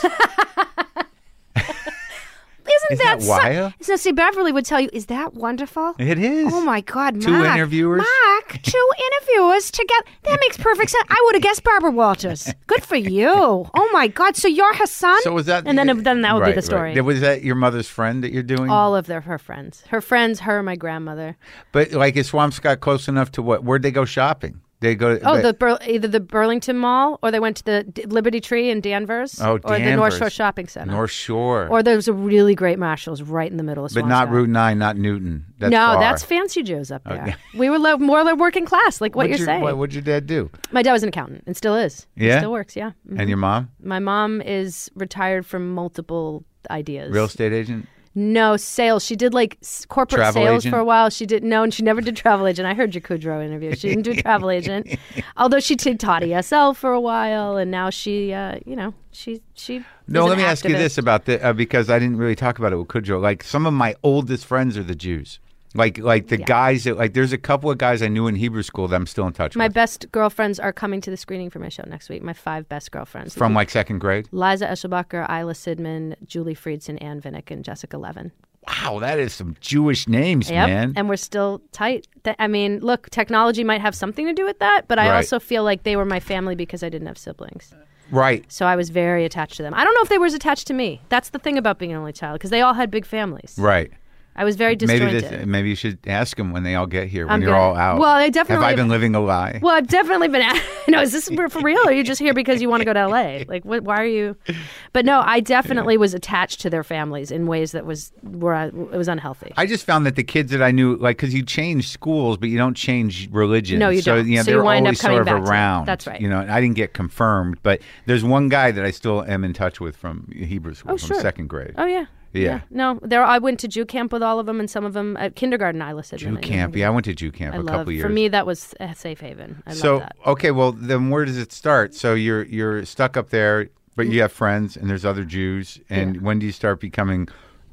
S3: Isn't,
S1: Isn't that
S3: so-
S1: wild?
S3: So see, Beverly would tell you, "Is that wonderful?"
S1: It is.
S3: Oh my God,
S1: Two
S3: Mark.
S1: interviewers?
S3: Mark, two interviewers together. That makes perfect sense. I would have guessed Barbara Walters. Good for you. Oh my God. So you're her son?
S1: So was that?
S3: And then, then that would
S1: right,
S3: be the story.
S1: Right. Was that your mother's friend that you're doing?
S3: All of their her friends, her friends, her, my grandmother.
S1: But like, is Swampscott close enough to what? Where'd they go shopping? They go. To,
S3: Oh,
S1: but-
S3: the Bur- either the Burlington Mall, or they went to the D- Liberty Tree in Danvers,
S1: Oh,
S3: or the North
S1: Danvers.
S3: Shore Shopping Center.
S1: North Shore.
S3: Or there's a really great Marshalls right in the middle of
S1: but not
S3: Swampscott.
S1: Route Nine, not Newton. That's
S3: no,
S1: far.
S3: that's fancy Jews up there.
S1: Okay.
S3: We were lo- more like working class, like what
S1: What'd
S3: you're
S1: your,
S3: saying.
S1: What, what'd your dad do?
S3: My dad was an accountant and still is. He
S1: Yeah?
S3: still works, yeah. Mhm.
S1: And your mom?
S3: My mom is retired from multiple ideas.
S1: Real estate agent?
S3: No, sales. She did like s- corporate
S1: Travel
S3: sales
S1: agent?
S3: for a while. She did no, and she never did travel agent. I heard your Kudrow interview. She didn't do travel agent, although she did taught E S L for a while, and now she, uh, you know, she she.
S1: No,
S3: is
S1: let
S3: an
S1: me ask you
S3: activist.
S1: this about the uh, because I didn't really talk about it with Kudrow. Like some of my oldest friends are the Jews. Like like the
S3: Yeah.
S1: guys that like there's a couple of guys I knew in Hebrew school that I'm still in touch
S3: My
S1: with.
S3: best girlfriends are coming to the screening for my show next week. My five best girlfriends
S1: From like second grade.
S3: Liza Eschelbacher, Isla Sidman, Julie Friedson, Ann Vinnick, and Jessica Levin.
S1: Wow, that is some Jewish names,
S3: Yep.
S1: man.
S3: And we're still tight. Th- I mean, look, technology might have something to do with that, but I
S1: Right.
S3: also feel like they were my family because I didn't have siblings.
S1: Right.
S3: So I was very attached to them. I don't know if they were as attached to me. That's the thing about being an only child, because they all had big families.
S1: Right.
S3: I was very
S1: Maybe
S3: disjointed.
S1: this, maybe you should ask them when they all get here when
S3: I'm
S1: you're
S3: gonna-
S1: all out.
S3: Well, I definitely-
S1: have I been living a lie?
S3: Well, I've definitely been. No, is this for for real? Or are you just here because you want to go to L A? Like, what, why are you? But no, I definitely was attached to their families in ways that was where I, it was unhealthy.
S1: I just found that the kids that I knew, like, because you change schools, but you don't change religion.
S3: No, you
S1: so,
S3: don't.
S1: You know,
S3: So you
S1: they're
S3: wind up
S1: always
S3: coming
S1: sort of
S3: back to it.
S1: around.
S3: That's right.
S1: You know, and I didn't get confirmed, but there's one guy that I still am in touch with from Hebrew school,
S3: Oh,
S1: from
S3: sure.
S1: second grade.
S3: Oh yeah.
S1: Yeah.
S3: No, there. I went to Jew camp with all of them, and some of them at kindergarten. I listed
S1: Jew camp. Yeah, I went to Jew camp
S3: I
S1: a
S3: love.
S1: couple years.
S3: For me, that was a safe haven. I
S1: so
S3: love that.
S1: okay, well then where does it start? So you're you're stuck up there, but you have friends and there's other Jews. And
S3: Yeah.
S1: when do you start becoming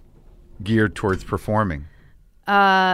S1: geared towards performing?
S3: Uh,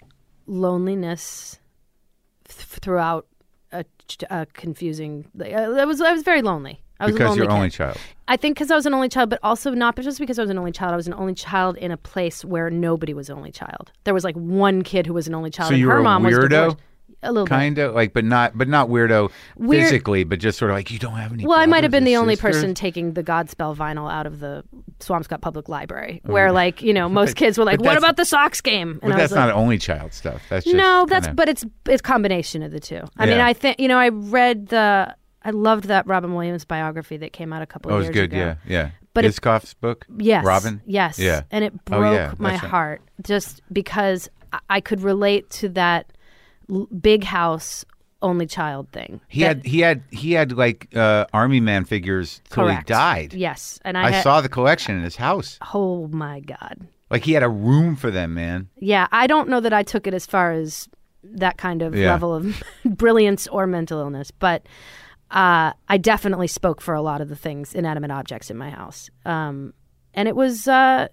S3: loneliness th- throughout a, a confusing. I was I was very lonely. I was
S1: because
S3: an only
S1: you're
S3: kid.
S1: only child.
S3: I think because I was an only child, but also not just because I was an only child. I was an only child in a place where nobody was an only child. There was like one kid who was an only child.
S1: So
S3: and
S1: you
S3: her
S1: were a
S3: mom was
S1: weirdo?
S3: divorced. A little
S1: Kind of like, but not, but not weirdo
S3: Weird-
S1: physically, but just sort of like you don't have any.
S3: Well, I might have been
S1: brothers
S3: the
S1: or
S3: only
S1: sisters?
S3: person taking the Godspell vinyl out of the Swampscott Public Library, where like you know most kids were like,
S1: but
S3: "What
S1: that's-
S3: about the Sox game?"
S1: But
S3: I
S1: that's
S3: was like,
S1: not only child stuff. That's just
S3: no, that's
S1: kinda-
S3: but it's it's a combination of the two. I mean,
S1: Yeah.
S3: I think you know I read the I loved that Robin Williams biography that came out a couple
S1: Oh, it
S3: of
S1: was
S3: years
S1: good.
S3: ago.
S1: Yeah, yeah.
S3: But it-
S1: Isikoff's book.
S3: Yes.
S1: Robin.
S3: Yes.
S1: Yeah.
S3: And it
S1: Oh,
S3: broke
S1: yeah,
S3: my
S1: that's right.
S3: heart just because I- I could relate to that l- big house only child thing.
S1: He
S3: That-
S1: had he had he had like uh, army man figures till
S3: correct.
S1: he died.
S3: Yes. And I,
S1: I
S3: had,
S1: saw the collection in his house.
S3: Oh my God.
S1: Like he had a room for them, man.
S3: Yeah. I don't know that I took it as far as that kind of
S1: Yeah.
S3: level of brilliance or mental illness, but uh, I definitely spoke for a lot of the things, inanimate objects in my house. Um, and it was, uh,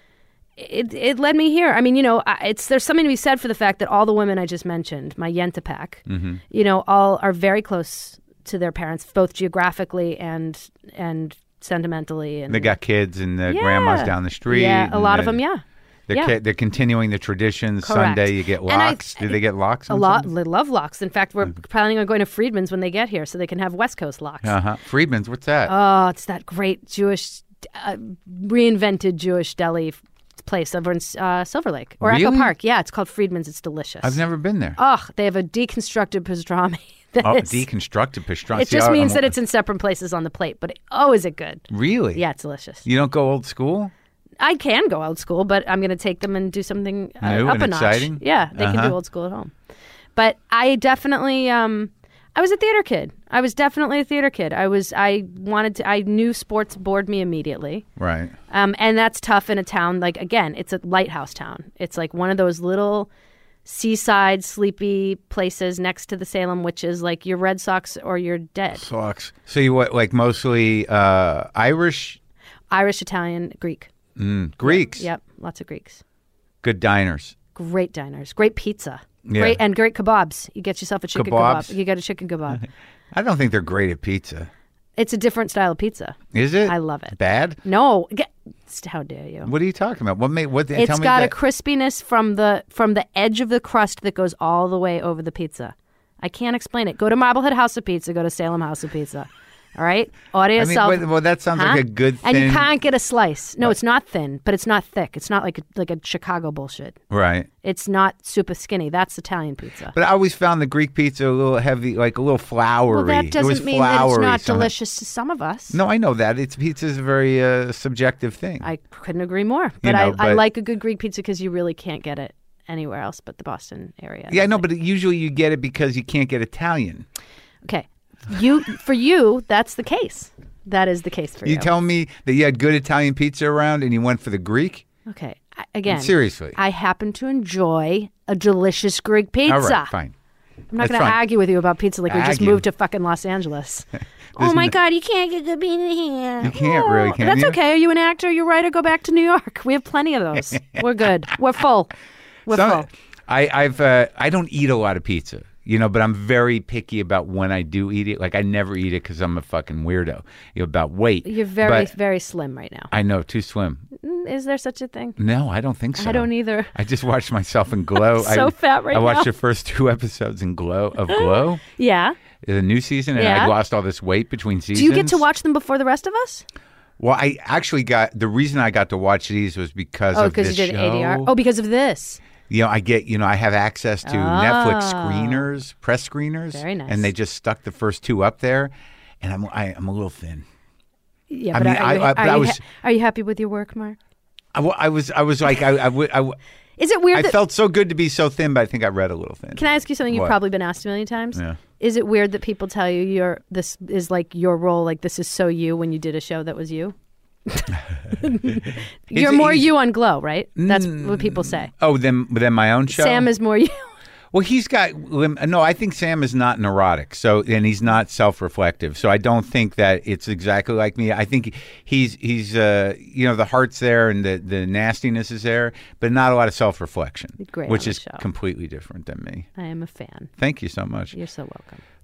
S3: it it led me here. I mean, you know, I- it's there's something to be said for the fact that all the women I just mentioned, my Yenta pack,
S1: Mm-hmm.
S3: you know, all are very close to their parents, both geographically and and sentimentally. And
S1: They got kids and the
S3: Yeah.
S1: grandmas down the street.
S3: yeah, a
S1: and
S3: lot of
S1: the-
S3: them, yeah.
S1: They're,
S3: yeah.
S1: ca- they're continuing the tradition.
S3: Correct.
S1: Sunday you get
S3: And I-
S1: locks. Do they get locks?
S3: A lot. They love locks. In fact, we're planning on going to Friedman's when they get here, so they can have West Coast locks.
S1: Uh huh. Friedman's. What's that?
S3: Oh, it's that great Jewish, uh, reinvented Jewish deli f- place over in uh, Silver Lake or Echo
S1: Really?
S3: Park. Yeah, it's called Friedman's. It's delicious.
S1: I've never been there.
S3: Oh, they have a deconstructed pastrami. that
S1: Oh,
S3: is-
S1: deconstructed pastrami.
S3: It
S1: See,
S3: just
S1: I-
S3: means
S1: I'm-
S3: that it's in separate places on the plate, but oh, is it good?
S1: really.
S3: Yeah, it's delicious.
S1: You don't go old school.
S3: I can go old school, but I'm going to take them and do something uh,
S1: New
S3: up
S1: and
S3: a notch.
S1: exciting?
S3: Yeah, they can
S1: Uh-huh.
S3: do old school at home. But I definitely, um, I was a theater kid. I was definitely a theater kid. I was, I wanted to, I knew sports bored me immediately.
S1: Right.
S3: Um, and that's tough in a town, like, again, it's a lighthouse town. It's like one of those little seaside, sleepy places next to the Salem Witches, like your Red Sox or you're dead.
S1: Sucks. So you what? Like mostly uh, Irish,
S3: Irish, Italian, Greek.
S1: mm, Greeks.
S3: Yep, lots of Greeks.
S1: Good diners.
S3: Great diners, great pizza,
S1: Yeah.
S3: great and great kebabs. You get yourself a chicken
S1: Kebabs?
S3: kebab. You get a chicken kebab.
S1: I don't think they're great at pizza.
S3: It's a different style of pizza.
S1: Is it?
S3: I love it.
S1: Bad?
S3: No, get, how dare you?
S1: What are you talking about? What made what?
S3: It's
S1: tell me
S3: got
S1: that.
S3: a crispiness from the from the edge of the crust that goes all the way over the pizza. I can't explain it. Go to Marblehead House of Pizza. Go to Salem House of Pizza. All right, order
S1: I mean,
S3: yourself.
S1: wait, well, that sounds
S3: Huh?
S1: like a good
S3: And you
S1: thin-
S3: can't get a slice. No, it's not thin, but it's not thick. It's not like a, like a Chicago bullshit.
S1: Right.
S3: It's not super skinny. That's Italian pizza.
S1: But I always found the Greek pizza a little heavy, like a little floury.
S3: Well, that
S1: it was
S3: doesn't mean that it's
S1: floury
S3: not
S1: somehow.
S3: delicious to some of us.
S1: No, I know that. It's pizza is a very uh, subjective thing.
S3: I couldn't agree more. But,
S1: know,
S3: I, I
S1: but-
S3: like a good Greek pizza because you really can't get it anywhere else but the Boston area.
S1: yeah, I know, but usually you get it because you can't get Italian.
S3: Okay. You for you, that's the case. That is the case for you.
S1: You tell me that you had good Italian pizza around and you went for the Greek?
S3: Okay. I, again,
S1: Seriously.
S3: I happen to enjoy a delicious Greek pizza.
S1: All right, fine.
S3: I'm not
S1: That's
S3: going to
S1: fine.
S3: argue with you about pizza like we just
S1: Argue.
S3: moved to fucking Los Angeles. oh my
S1: no-
S3: God, you can't get good pizza here.
S1: You can't really,
S3: Oh,
S1: can
S3: That's
S1: you?
S3: okay. Are you an actor? You're writer? Go back to New York. We have plenty of those. We're good. We're full. We're
S1: Some-
S3: full.
S1: I, I've uh, I don't eat a lot of pizza, you know, but I'm very picky about when I do eat it. Like I never eat it because I'm a fucking weirdo, you know, about weight.
S3: You're very,
S1: But
S3: very slim right now.
S1: I know, too slim.
S3: Mm, Is there such a thing?
S1: No, I don't think so.
S3: I don't either.
S1: I just watched myself in Glow.
S3: so
S1: I,
S3: fat right
S1: I watched
S3: now.
S1: the first two episodes in Glow of Glow,
S3: Yeah.
S1: the new season, and
S3: Yeah.
S1: I lost all this weight between seasons.
S3: Do you get to watch them before the rest of us?
S1: Well, I actually got the reason I got to watch these was because
S3: Oh,
S1: of
S3: because
S1: this
S3: you did
S1: show.
S3: A D R. Oh, because of this.
S1: You know, I get, you know, I have access to Netflix screeners, press screeners.
S3: Ah. Very nice.
S1: And they just stuck the first two up there, and I'm I, I'm a little thin.
S3: Yeah,
S1: I
S3: but
S1: mean,
S3: are,
S1: I-
S3: you,
S1: I- but
S3: are,
S1: I
S3: you
S1: was-
S3: ha- are you happy with your work, Mark?
S1: I, wa- I was I was like I I, would- I, w-
S3: Is it weird
S1: I
S3: that
S1: felt so good to be so thin, but I think I read a little thin.
S3: Can I ask you something you've
S1: What?
S3: probably been asked a million times?
S1: Yeah.
S3: Is it weird that people tell you you're this is like your role, like this is so you when you did a show that was you? You're more
S1: he's-
S3: you on Glow, right? That's what people say.
S1: Oh, then then my own show.
S3: Sam is more you.
S1: Well, he's got lim- no. I think Sam is not neurotic, so and he's not self-reflective. So I don't think that it's exactly like me. I think he's he's uh, you know the heart's there and the the nastiness is there, but not a lot of self-reflection,
S3: Great
S1: which
S3: on the
S1: is
S3: show.
S1: completely different than me.
S3: I am a fan.
S1: Thank you so much.
S3: You're so welcome.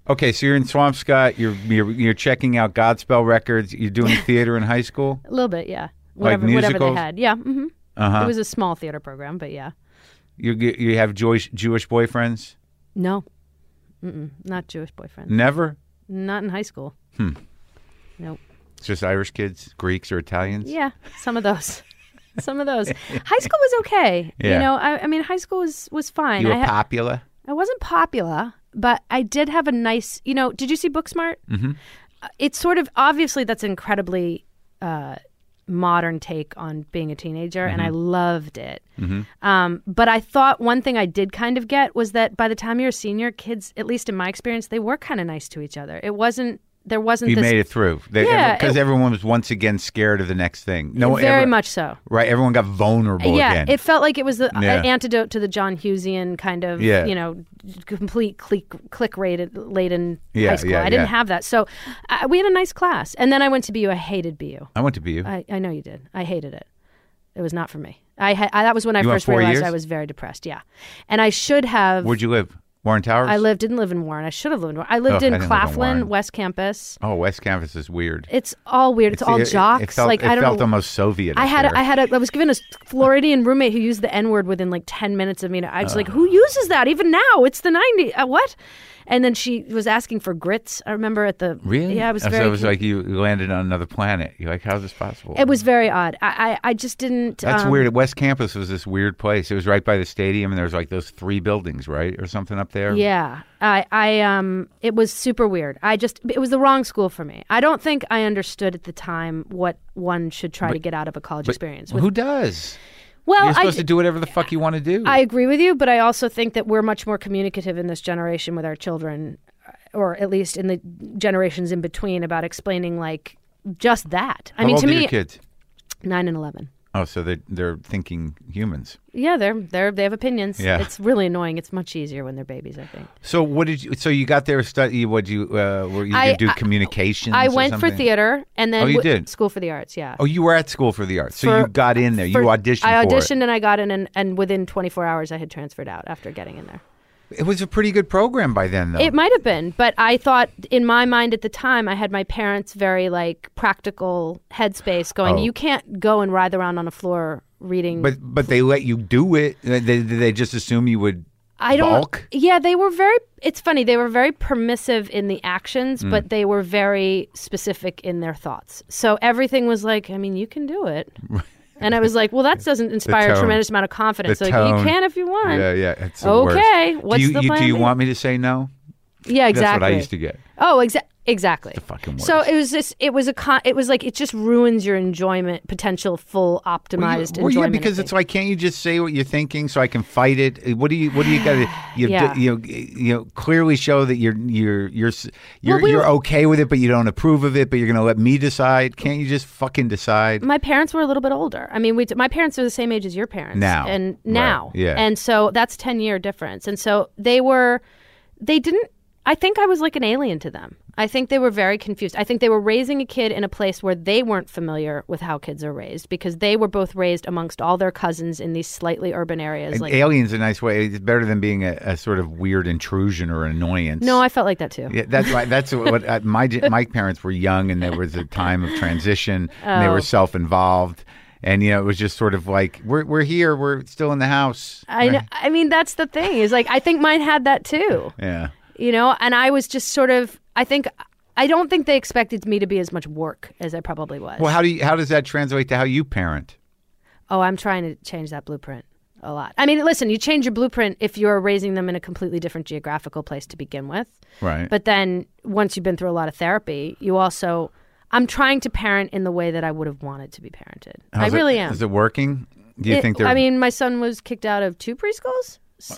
S1: Okay, so you're in Swampscott. You're you're, you're checking out Godspell records. You're doing theater in high school.
S3: A little bit, yeah.
S1: Like
S3: Whatever, whatever they
S1: musicals?
S3: had. Yeah. hmm
S1: Uh-huh.
S3: It was a small theater program, but yeah.
S1: You you have Jewish Jewish boyfriends?
S3: No. Mm-mm, not Jewish boyfriend.
S1: Never.
S3: Not in high school.
S1: Hmm.
S3: Nope.
S1: It's just Irish kids, Greeks or Italians.
S3: Yeah, some of those. Some of those. High school was okay.
S1: Yeah.
S3: You know, I, I mean, high school was, was fine.
S1: You were
S3: I, ha-
S1: popular.
S3: I wasn't popular, but I did have a nice, you know, did you see Booksmart?
S1: Mm-hmm.
S3: Uh, It's sort of, obviously that's incredibly uh, modern take on being a teenager, and I loved it.
S1: Mm-hmm.
S3: Um, but I thought one thing I did kind of get was that by the time you're a senior, kids, at least in my experience, they were kind of nice to each other. It wasn't, there wasn't
S1: You
S3: this.
S1: made it through.
S3: Yeah,
S1: Because
S3: it-
S1: everyone was once again scared of the next thing. No one
S3: very
S1: ever-
S3: much so.
S1: Right. Everyone got vulnerable
S3: Yeah,
S1: again.
S3: it felt like it was the
S1: Yeah.
S3: an antidote to the John Hughesian kind of,
S1: Yeah.
S3: you know, complete click click rated laden
S1: Yeah,
S3: high school.
S1: yeah,
S3: I didn't
S1: yeah.
S3: have that, so I, we had a nice class. And then I went to B U. I hated B U.
S1: I went to B U.
S3: I, I know you did. I hated it. It was not for me. I, had, I that was when I
S1: You went
S3: first
S1: four
S3: realized
S1: years?
S3: I was very depressed. Yeah, and I should have.
S1: Where'd you live? Warren Towers?
S3: I lived didn't live in Warren. I should have lived in Warren. I lived
S1: Ugh,
S3: in
S1: I didn't live in
S3: Claflin,
S1: Warren.
S3: West Campus.
S1: Oh, West Campus is weird.
S3: It's all weird. It's, all
S1: it,
S3: jocks.
S1: It felt,
S3: like
S1: it
S3: I don't
S1: felt
S3: know.
S1: almost Soviet.
S3: I had
S1: there.
S3: a, I had a, I was given a Floridian roommate who used the N word within like ten minutes of me. I was like, who uses that even now? It's the nineties. Uh, what? And then she was asking for grits. I remember at the
S1: Really?
S3: Yeah, it was
S1: Oh,
S3: very.
S1: So it was like you landed on another planet. You're like, how's this possible?
S3: it was very odd. I I, I just didn't.
S1: That's
S3: um,
S1: weird. West Campus was this weird place. It was right by the stadium, and there was like those three buildings, right, or something up there.
S3: Yeah, I I um it was super weird. I just it was the wrong school for me. I don't think I understood at the time what one should try to get out of a college experience. With,
S1: Who does?
S3: well,
S1: You're supposed
S3: I,
S1: to do whatever the fuck you want to do.
S3: I agree with you, but I also think that we're much more communicative in this generation with our children, or at least in the generations in between, about explaining like just that. I
S1: How
S3: mean,
S1: old
S3: to
S1: are
S3: me,
S1: your kids?
S3: nine and eleven.
S1: Oh, so they they're thinking humans.
S3: Yeah, they're they're they have opinions.
S1: Yeah.
S3: It's really annoying. It's much easier when they're babies, I think.
S1: So what did you? So you got there study? What you? Uh, were you
S3: I-
S1: gonna do
S3: I-
S1: communications?
S3: I
S1: or
S3: went for
S1: something?
S3: theater and then
S1: Oh, you
S3: w-
S1: did?
S3: School for the Arts. Yeah.
S1: Oh, you were at school for the arts, so
S3: For-
S1: you got in there. You
S3: For-
S1: auditioned.
S3: I
S1: for
S3: auditioned
S1: it.
S3: and I got in, and, and within twenty-four hours, I had transferred out after getting in there.
S1: It was a pretty good program by then, though.
S3: It might have been, but I thought in my mind at the time, I had my parents' very like practical headspace going,
S1: Oh.
S3: you can't go and writhe around on a floor reading.
S1: But but they let you do it. They, did they just assume you would
S3: I don't.
S1: balk?
S3: Yeah, they were very. It's funny. They were very permissive in the actions,
S1: Mm.
S3: but they were very specific in their thoughts. So everything was like, I mean, you can do it. And I was like, well, that doesn't inspire a
S1: tone.
S3: tremendous amount of confidence.
S1: The
S3: Like,
S1: tone.
S3: you can if you want.
S1: Yeah, yeah. It's the worst.
S3: Okay, what's
S1: do you,
S3: the
S1: you,
S3: plan
S1: Do you
S3: B?
S1: want me to say no?
S3: Yeah, exactly.
S1: That's what I used to get.
S3: Oh, exa- exactly.
S1: the fucking worst.
S3: So it was just. It was a. Con- it was like it just ruins your enjoyment, potential full optimized
S1: Well, you, well,
S3: enjoyment.
S1: yeah,
S3: of
S1: because
S3: things.
S1: it's like, can't you just say what you're thinking so I can fight it? What do you? What do you got to? You,
S3: Yeah.
S1: you know, you know, clearly show that you're you're you're s- you're,
S3: Well, we
S1: you're
S3: were-
S1: okay with it, but you don't approve of it. But you're going to let me decide. Can't you just fucking decide?
S3: My parents were a little bit older. I mean, we my parents are the same age as your parents
S1: Now.
S3: and
S1: Right.
S3: now,
S1: Yeah.
S3: and so that's ten year difference. And so they were, they didn't. I think I was like an alien to them. I think they were very confused. I think they were raising a kid in a place where they weren't familiar with how kids are raised because they were both raised amongst all their cousins in these slightly urban areas.
S1: An
S3: Like,
S1: alien's a nice way. It's better than being a, a sort of weird intrusion or annoyance.
S3: no, I felt like that too.
S1: Yeah, that's why. That's what uh, my my parents were young, and there was a time of transition, and they
S3: Oh.
S1: were self-involved, and you know it was just sort of like we're we're here, we're still in the house.
S3: I know. I mean, that's the thing. Is like I think mine had that too.
S1: Yeah.
S3: You know, and I was just sort of. I think. I don't think they expected me to be as much work as I probably was.
S1: Well, how do you, how does that translate to how you parent?
S3: Oh, I'm trying to change that blueprint a lot. I mean, listen, you change your blueprint if you're raising them in a completely different geographical place to begin with.
S1: Right.
S3: But then once you've been through a lot of therapy, you also. I'm trying to parent in the way that I would have wanted to be parented.
S1: How's
S3: I really
S1: it,
S3: am.
S1: Is it working? Do you
S3: It-
S1: think they're?
S3: I mean, my son was kicked out of two preschools,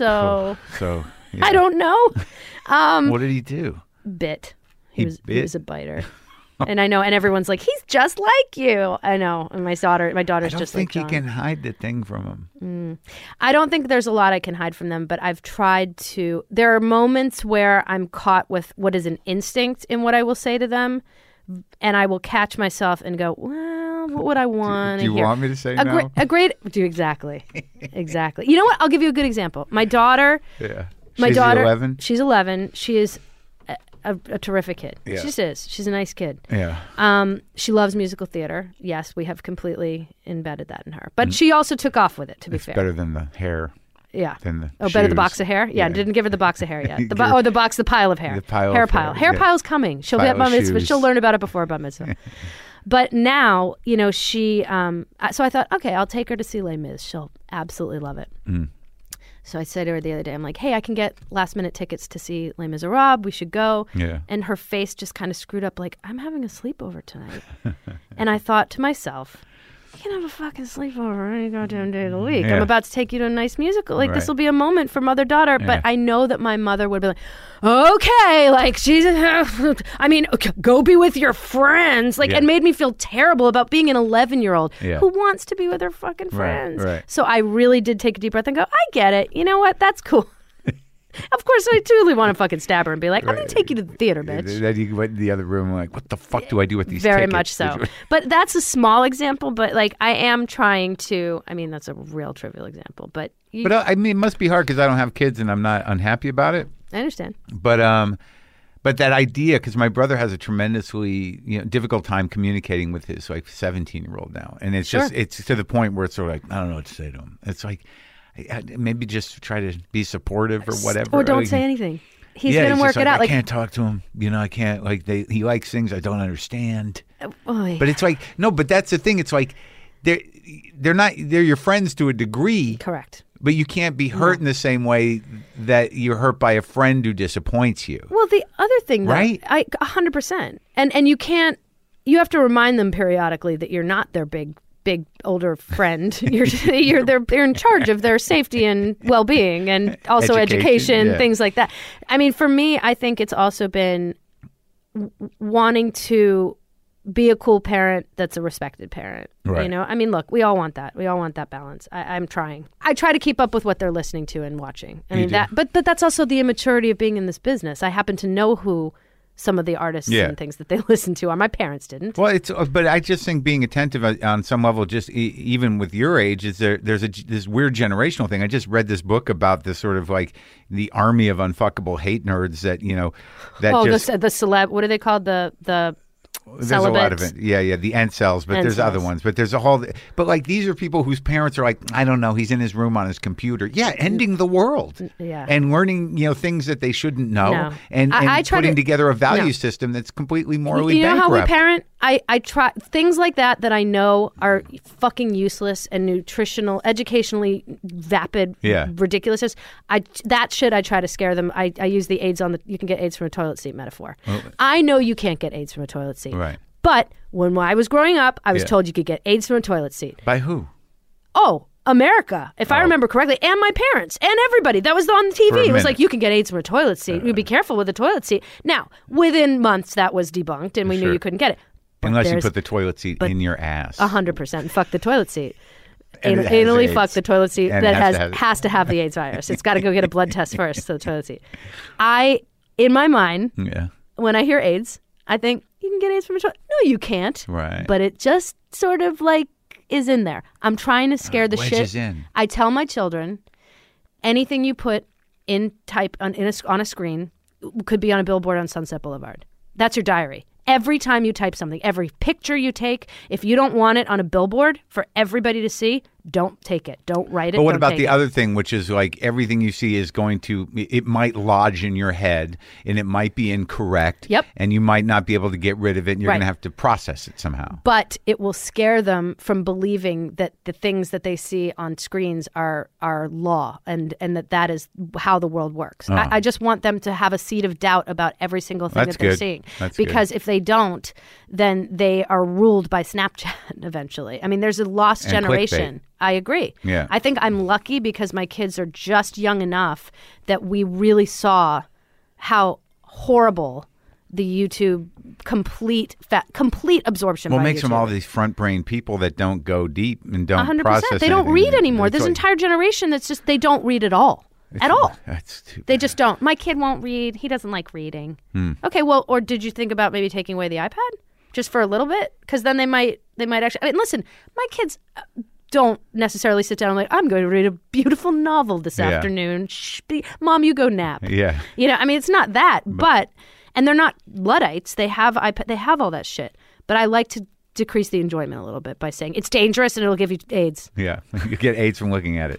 S3: so
S1: so. Yeah.
S3: I don't know. Um,
S1: What did he do?
S3: bit. He,
S1: He
S3: was he
S1: bit?
S3: was a biter. And I know, and everyone's like, he's just like you. I know, and my daughter, my
S1: I
S3: daughter's
S1: don't
S3: just
S1: think
S3: like
S1: you
S3: John.
S1: can hide the thing from him.
S3: I don't think there's a lot I can hide from them, but I've tried to. There are moments where I'm caught with what is an instinct in what I will say to them, and I will catch myself and go, well, what would I want?
S1: Do
S3: to
S1: you
S3: hear?
S1: want me to say
S3: a,
S1: no?
S3: great, a great, do exactly, exactly. You know what? I'll give you a good example. My daughter,
S1: Yeah.
S3: my
S1: She's
S3: daughter,
S1: eleven.
S3: she's eleven. She is. a, a terrific kid.
S1: Yeah.
S3: She just is. She's a nice kid.
S1: Yeah.
S3: Um, she loves musical theater. Yes, we have completely embedded that in her. But she also took off with it, to be
S1: It's
S3: fair.
S1: better than the hair.
S3: Yeah.
S1: Than the
S3: oh, better the
S1: shoes.
S3: box of hair? Yeah,
S1: Yeah.
S3: didn't give her the box of hair yet. The
S1: Give
S3: bo-
S1: her-
S3: oh, the box, the pile of hair.
S1: The pile
S3: hair
S1: of
S3: pile.
S1: hair,
S3: Hair
S1: yeah.
S3: pile's coming. She'll
S1: Pile
S3: get
S1: of
S3: bar mitzvah.
S1: shoes.
S3: She'll learn about it before bar mitzvah. But now, you know, she, um, I- so I thought, okay, I'll take her to see Les Mis. She'll absolutely love it.
S1: Mm.
S3: So I said to her the other day, I'm like, hey, I can get last minute tickets to see Les Miserables. We should go.
S1: Yeah.
S3: And her face just kind of screwed up like, I'm having a sleepover tonight. And I thought to myself, you can have a fucking sleepover any goddamn day of the week.
S1: Yeah.
S3: I'm about to take you to a nice musical. Like,
S1: Right.
S3: this will be a moment for mother-daughter.
S1: Yeah.
S3: But I know that my mother would be like, okay, like, she's, I mean, okay, go be with your friends. Like,
S1: Yeah.
S3: it made me feel terrible about being an eleven-year-old
S1: Yeah.
S3: who wants to be with her fucking
S1: Right,
S3: friends.
S1: right.
S3: So I really did take a deep breath and go, I get it. You know what? That's cool. Of course, I totally want to fucking stab her and be like, I'm going to take you to the theater, bitch.
S1: Then you went in the other room like, what the fuck do I do with these
S3: Very
S1: tickets?
S3: much so. But that's a small example, but like I am trying to, I mean, that's a real trivial example, but you,
S1: But uh, I mean, it must be hard because I don't have kids and I'm not unhappy about it.
S3: I understand.
S1: But um, but that idea, because my brother has a tremendously you know difficult time communicating with his like seventeen year old now, and it's
S3: Sure.
S1: just it's to the point where it's sort of like I don't know what to say to him. It's like I- I- maybe just try to be supportive or whatever.
S3: Or don't
S1: Like,
S3: say anything. He's
S1: yeah,
S3: going
S1: it's
S3: to work
S1: just
S3: it
S1: like,
S3: out.
S1: I
S3: Like,
S1: can't talk to him. You know, I can't like they. He likes things I don't understand.
S3: oy.
S1: But it's like no, but that's the thing. It's like they're they're not they're your friends to a degree.
S3: Correct.
S1: But you can't be hurt in the same way that you're hurt by a friend who disappoints you.
S3: Well, the other thing, though,
S1: Right?
S3: I one hundred percent. And and you can't, you have to remind them periodically that you're not their big, big older friend. You're you're they're, they're in charge of their safety and well-being and also
S1: Education,
S3: education,
S1: yeah.
S3: things like that. I mean, for me, I think it's also been w- wanting to be a cool parent that's a respected parent.
S1: Right.
S3: You know, I mean, look, we all want that. We all want that balance. I, I'm trying. I try to keep up with what they're listening to and watching. I
S1: You
S3: mean
S1: do.
S3: that, but but that's also the immaturity of being in this business. I happen to know who some of the artists
S1: Yeah.
S3: and things that they listen to are. My parents didn't.
S1: Well, it's uh, but I just think being attentive uh, on some level, just e- even with your age, is there there's a this weird generational thing. I just read this book about this sort of like the army of unfuckable hate nerds that you know that
S3: Oh,
S1: just
S3: the the celeb. What are they called? The the
S1: there's a lot of
S3: celibate.
S1: it. Yeah, yeah, the incels, but there's other
S3: Incels.
S1: ones. But there's a whole. But like these are people whose parents are like, I don't know, he's in his room on his computer. Yeah, ending the world.
S3: Yeah.
S1: and learning you know things that they shouldn't know,
S3: No.
S1: and, and
S3: I- I try
S1: putting
S3: to-
S1: together a value
S3: No.
S1: system that's completely morally
S3: you know
S1: bankrupt.
S3: how we parent? I, I try things like that that I know are fucking useless and nutritional, educationally vapid
S1: Yeah.
S3: ridiculousness. I that shit I try to scare them. I, I use the AIDS on the you can get AIDS from a toilet seat metaphor. I know you can't get AIDS from a toilet seat.
S1: Right.
S3: But when I was growing up, I was
S1: Yeah.
S3: told you could get AIDS from a toilet seat.
S1: By who?
S3: Oh, America, if I
S1: Oh.
S3: remember correctly, and my parents and everybody. That was on the T
S1: For
S3: V.
S1: a
S3: It was
S1: minute.
S3: like, you can get AIDS from a toilet seat. You'd be careful with a toilet seat. Now, within months, that was debunked, and we
S1: Sure.
S3: knew you couldn't get it. But
S1: Unless you
S3: there's
S1: put the toilet seat in your ass.
S3: one hundred percent. Fuck the toilet seat.
S1: And
S3: An-
S1: it has
S3: anally
S1: AIDS.
S3: fuck the toilet seat
S1: And it
S3: that
S1: has
S3: has
S1: to have-
S3: has to have the AIDS virus. It's got to go get a blood test first. So the toilet seat. I, in my mind,
S1: Yeah.
S3: when I hear AIDS, I think you can get AIDS from a toilet. No, you can't.
S1: Right.
S3: But it just sort of like is in there. I'm trying to scare the
S1: wedges
S3: shit.
S1: in.
S3: I tell my children, anything you put in type on in a, on a screen could be on a billboard on Sunset Boulevard. That's your diary. Every time you type something, every picture you take, if you don't want it on a billboard for everybody to see, don't take it. Don't write it.
S1: But what
S3: don't
S1: about
S3: take
S1: the
S3: it.
S1: other thing, which is like everything you see is going to, it might lodge in your head and it might be incorrect.
S3: Yep.
S1: And you might not be able to get rid of it and you're
S3: Right.
S1: going to have to process it somehow.
S3: But it will scare them from believing that the things that they see on screens are are law and, and that that is how the world works.
S1: Oh.
S3: I, I just want them to have a seed of doubt about every single thing
S1: That's
S3: that they're
S1: good.
S3: seeing.
S1: That's good.
S3: because if they don't, then they are ruled by Snapchat eventually. I mean, there's a lost
S1: And
S3: generation.
S1: clickbait.
S3: I agree.
S1: Yeah.
S3: I think I'm lucky because my kids are just young enough that we really saw how horrible the YouTube complete fa- complete absorption.
S1: Well, it
S3: by
S1: makes them
S3: YouTube
S1: all
S3: is.
S1: these front brain people that don't go deep and don't
S3: one hundred
S1: process
S3: percent. They don't
S1: anything.
S3: read anymore.
S1: It's
S3: There's an
S1: like-
S3: entire generation that's just, they don't read at all. At all.
S1: That's too
S3: They
S1: bad.
S3: just don't. My kid won't read. He doesn't like reading.
S1: Hmm.
S3: Okay, well, or did you think about maybe taking away the iPad just for a little bit? Because then they might, they might actually, I mean, listen, my kids uh, don't necessarily sit down and like, I'm going to read a beautiful novel this
S1: Yeah.
S3: afternoon. Shh, be, Mom, you go nap.
S1: Yeah.
S3: You know, I mean, it's not that, but, and they're not Luddites. They have iPad, they have all that shit. But I like to decrease the enjoyment a little bit by saying it's dangerous and it'll give you AIDS.
S1: Yeah, you get AIDS from looking at it.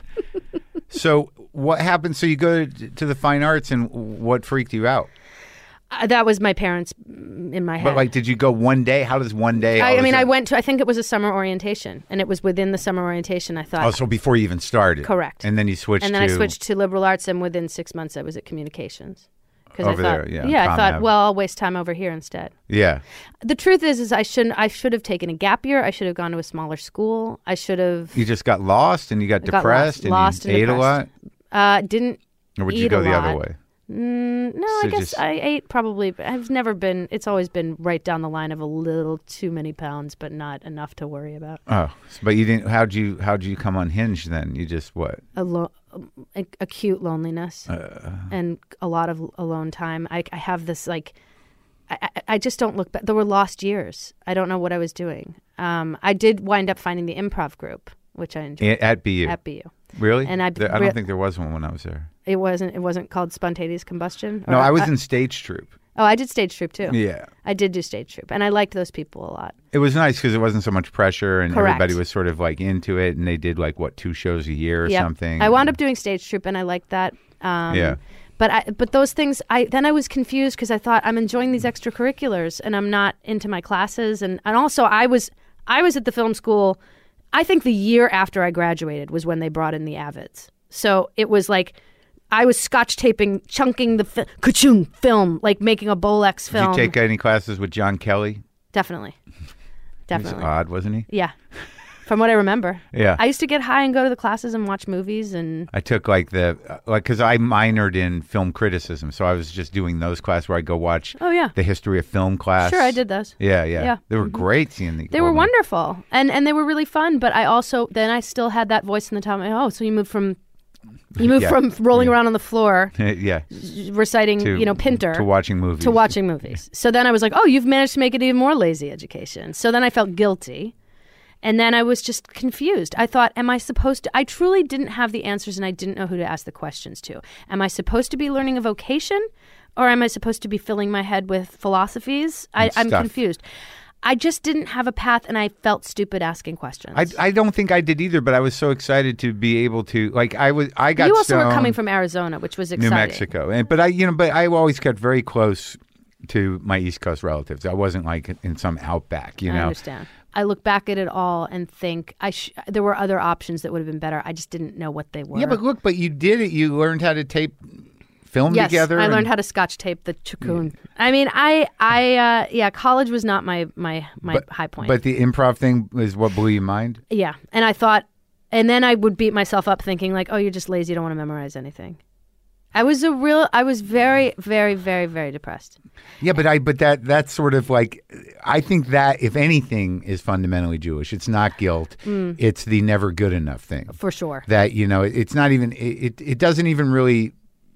S1: So what happened? So you go to the fine arts, and what freaked you out?
S3: Uh, that was my parents in my head.
S1: But like, did you go one day? How does one day?
S3: I, I mean,
S1: a...
S3: I went to, I think it was a summer orientation, and it was within the summer orientation. I thought.
S1: Oh, so before you even started.
S3: Correct.
S1: And then you switched.
S3: And then
S1: to...
S3: I switched to liberal arts, and within six months I was at communications. Because I
S1: over
S3: thought,
S1: there, yeah.
S3: yeah, I thought,
S1: Ave.
S3: well, I'll waste time over here instead.
S1: Yeah.
S3: The truth is, is I shouldn't. I should have taken a gap year. I should have gone to a smaller school. I should have.
S1: You just got lost, and you got
S3: I got
S1: depressed,
S3: lost,
S1: and
S3: lost
S1: you
S3: and
S1: ate
S3: depressed.
S1: a lot.
S3: Uh, didn't.
S1: Or would
S3: eat
S1: you go
S3: a
S1: the other
S3: lot.
S1: way?
S3: Mm, no,
S1: So
S3: I guess
S1: just-
S3: I ate probably. I've never been. It's always been right down the line of a little too many pounds, but not enough to worry about.
S1: Oh, but you didn't. How'd you? How'd you come unhinged then? You just what?
S3: Alo- a- acute loneliness
S1: Uh,
S3: and a lot of alone time. I, I have this like. I, I- I just don't look back. There were lost years. I don't know what I was doing. Um, I did wind up finding the improv group, which I enjoyed
S1: at B U.
S3: at B U.
S1: Really?
S3: And I-
S1: There- I
S3: re-
S1: don't think there was one when I was there.
S3: It wasn't. It wasn't called spontaneous combustion.
S1: No,
S3: Or-
S1: I was
S3: uh,
S1: in stage troupe.
S3: Oh, I did stage troupe too.
S1: Yeah.
S3: I did do stage troupe, and I liked those people a lot.
S1: It was nice because it wasn't so much pressure, and
S3: Correct.
S1: everybody was sort of like into it, and they did like what two shows a year or
S3: Yep.
S1: something.
S3: I wound up doing stage troupe, and I liked that. Um,
S1: Yeah.
S3: But I, but those things, I then I was confused because I thought I'm enjoying these extracurriculars, and I'm not into my classes, and, and also I was I was at the film school. I think the year after I graduated was when they brought in the Avids. So it was like I was scotch taping, chunking the fi- ka-chung film, like making a Bolex
S1: Did
S3: film.
S1: you take any classes with John Kelly?
S3: Definitely,
S1: He was
S3: definitely.
S1: odd, wasn't he?
S3: Yeah, from what I remember.
S1: Yeah.
S3: I used to get high and go to the classes and watch movies, and
S1: I took like the uh, like because I minored in film criticism, so I was just doing those classes where I go watch
S3: oh yeah,
S1: the history of film class.
S3: sure I did those.
S1: Yeah, yeah,
S3: Yeah.
S1: They were great seeing the.
S3: They were
S1: whole-
S3: wonderful, and and they were really fun. But I also then I still had that voice in the top of my oh, so you moved from you moved
S1: Yeah.
S3: from rolling
S1: Yeah.
S3: around on the floor
S1: yeah.
S3: reciting
S1: To,
S3: you know Pinter
S1: to watching movies.
S3: to watching movies. So then I was like, oh, you've managed to make it even more lazy education. So then I felt guilty. And then I was just confused. I thought, am I supposed to? I truly didn't have the answers, and I didn't know who to ask the questions to. Am I supposed to be learning a vocation, or am I supposed to be filling my head with philosophies? I,
S1: And
S3: I'm
S1: stuff.
S3: confused. I just didn't have a path, and I felt stupid asking questions.
S1: I, I don't think I did either, but I was so excited to be able to like I was I got
S3: you also were
S1: stoned,
S3: coming from Arizona, which was
S1: New
S3: exciting.
S1: Mexico, and but I you know but I always kept very close to my East Coast relatives. I wasn't like in some outback, you
S3: I
S1: know.
S3: understand. I look back at it all and think I sh- there were other options that would have been better. I just didn't know what they were.
S1: Yeah, but look, but you did it. You learned how to tape film
S3: yes,
S1: together.
S3: I
S1: and-
S3: learned how to scotch tape the chikun. I mean, I, I, uh, yeah, college was not my my my
S1: but,
S3: high point.
S1: But the improv thing is what blew your mind.
S3: yeah, and I thought, and then I would beat myself up thinking like, oh, you're just lazy. You don't want to memorize anything. I was a real. I was very, very, very, very depressed.
S1: Yeah, but I but that that's sort of like I think that if anything is fundamentally Jewish, it's not guilt.
S3: Mm.
S1: It's the never good enough thing.
S3: For sure.
S1: That you know, it's not even it. It, it doesn't even really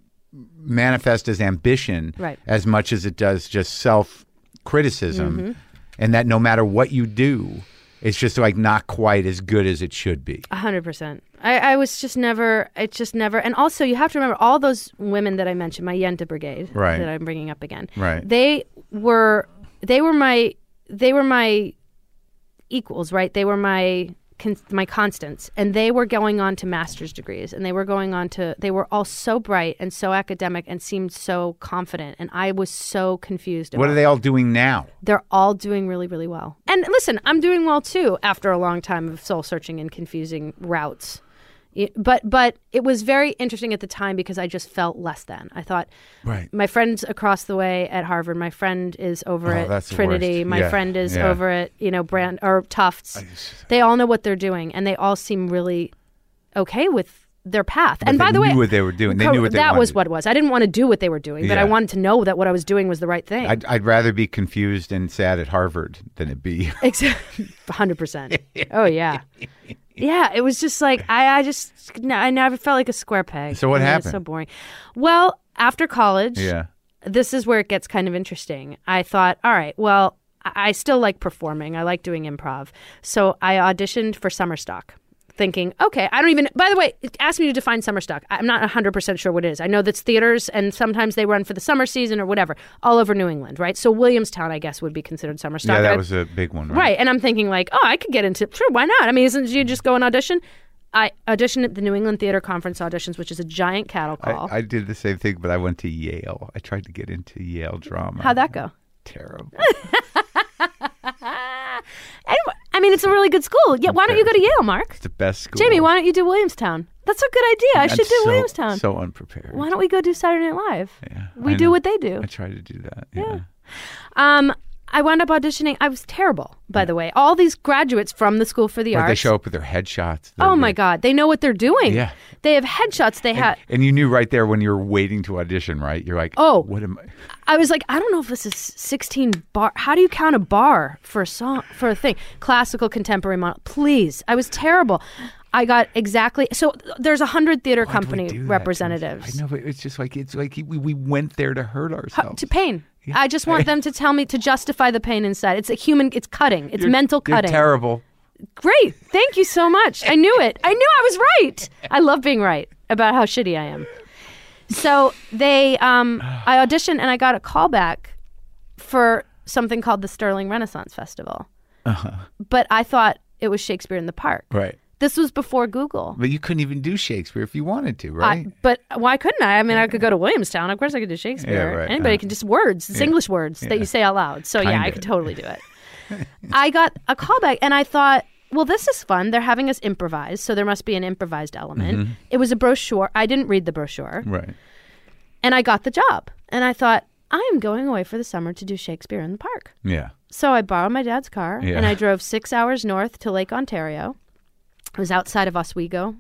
S1: manifest as ambition
S3: Right.
S1: as much as it does just self criticism,
S3: Mm-hmm.
S1: and that no matter what you do, it's just like not quite as good as it should be.
S3: A hundred percent. I, I was just never. It's just never. And also, you have to remember all those women that I mentioned, my Yenta Brigade,
S1: Right.
S3: that I'm bringing up again.
S1: Right.
S3: They were. They were my. They were my equals, right? They were my con- my constants, and they were going on to master's degrees, and they were going on to. They were all so bright and so academic, and seemed so confident, and I was so confused.
S1: What
S3: about
S1: are they all doing now?
S3: They're all doing really, really well. And listen, I'm doing well too after a long time of soul searching and confusing routes. It- But but it was very interesting at the time because I just felt less than. I thought,
S1: Right.
S3: my friend's across the way at Harvard. My friend is over
S1: Oh,
S3: at
S1: that's the
S3: Trinity.
S1: worst.
S3: My
S1: Yeah,
S3: friend is
S1: yeah.
S3: over at you know Brand or Tufts. They all know what they're doing, and they all seem really okay with their path. and
S1: they
S3: by the
S1: knew
S3: way,
S1: what they were doing. They
S3: co-
S1: knew what they
S3: that was
S1: wanted.
S3: what it was. I didn't want to do what they were doing, but I
S1: Yeah.
S3: wanted to know that what I was doing was the right thing.
S1: I'd, I'd rather be confused and sad at Harvard than it be.
S3: Exactly, one hundred percent. Oh yeah, yeah. It was just like I, I just, I never felt like a square peg.
S1: So what
S3: I mean,
S1: happened?
S3: It's so boring. Well, after college,
S1: yeah.
S3: this is where it gets kind of interesting. I thought, all right, well, I I still like performing. I like doing improv, so I auditioned for Summer Stock thinking, okay, I don't even, by the way, ask me to define summer stock. I'm not one hundred percent sure what it is. I know that's theaters, and sometimes they run for the summer season or whatever, all over New England, right? So Williamstown, I guess, would be considered summer stock.
S1: Yeah, that
S3: I,
S1: was a big one, right?
S3: Right, and I'm thinking like, oh, I could get into, sure, why not? I mean, isn't you just go and audition? I auditioned at the New England Theater Conference auditions, which is a giant cattle call.
S1: I, I did the same thing, but I went to Yale. I tried to get into Yale drama.
S3: How'd that go?
S1: Terrible.
S3: Anyway, I mean, it's a really good school. Yeah, why don't you go to Yale, Mark?
S1: It's the best school.
S3: Jamie, why don't you do Williamstown? That's a good idea. I
S1: I'm
S3: should do
S1: so,
S3: Williamstown.
S1: So unprepared.
S3: Why don't we go do Saturday Night Live?
S1: Yeah,
S3: we
S1: I
S3: do
S1: know.
S3: what they do.
S1: I tried to do that. Yeah.
S3: Yeah. Um, I wound up auditioning. I was terrible, by the way. All these graduates from the School for the
S1: But
S3: Arts.
S1: they show up with their headshots.
S3: Oh
S1: They're-
S3: my God, they know what they're doing.
S1: Yeah.
S3: They have headshots. They had.
S1: And you knew right there when you were waiting to audition, right? You're like,
S3: Oh.
S1: what am I?
S3: I was like, I don't know if this is sixteen bar. How do you count a bar for a song, for a thing? Classical, contemporary, model. Please. I was terrible. I got exactly. So there's a hundred theater
S1: Why do we
S3: company
S1: do that?
S3: representatives.
S1: I know, but it's just like, it's like we, we went there to hurt
S3: How-
S1: ourselves.
S3: to pain. I just want them to tell me to justify the pain inside. It's a human. It's cutting. It's mental
S1: You're
S3: cutting.
S1: terrible.
S3: Great. Thank you so much. I knew it. I knew I was right. I love being right about how shitty I am. So they, um, I auditioned and I got a call back for something called the Sterling Renaissance Festival.
S1: Uh-huh.
S3: But I thought it was Shakespeare in the Park.
S1: Right.
S3: This was before Google.
S1: But you couldn't even do Shakespeare if you wanted to,
S3: I,
S1: right?
S3: but why couldn't I? I mean, I could go to Williamstown. Of course, I could do Shakespeare.
S1: Yeah, right.
S3: Anybody
S1: Uh,
S3: can just words. It's
S1: yeah.
S3: English words that
S1: Yeah.
S3: you say out loud. So yeah, I
S1: Kinda.
S3: could totally do it. I got a call back, and I thought, well, this is fun. They're having us improvise, so there must be an improvised element.
S1: Mm-hmm.
S3: It was a brochure. I didn't read the brochure,
S1: Right.
S3: and I got the job. And I thought, I am going away for the summer to do Shakespeare in the Park.
S1: Yeah.
S3: So I borrowed my dad's car,
S1: Yeah.
S3: and I drove six hours north to Lake Ontario. It was outside of Oswego.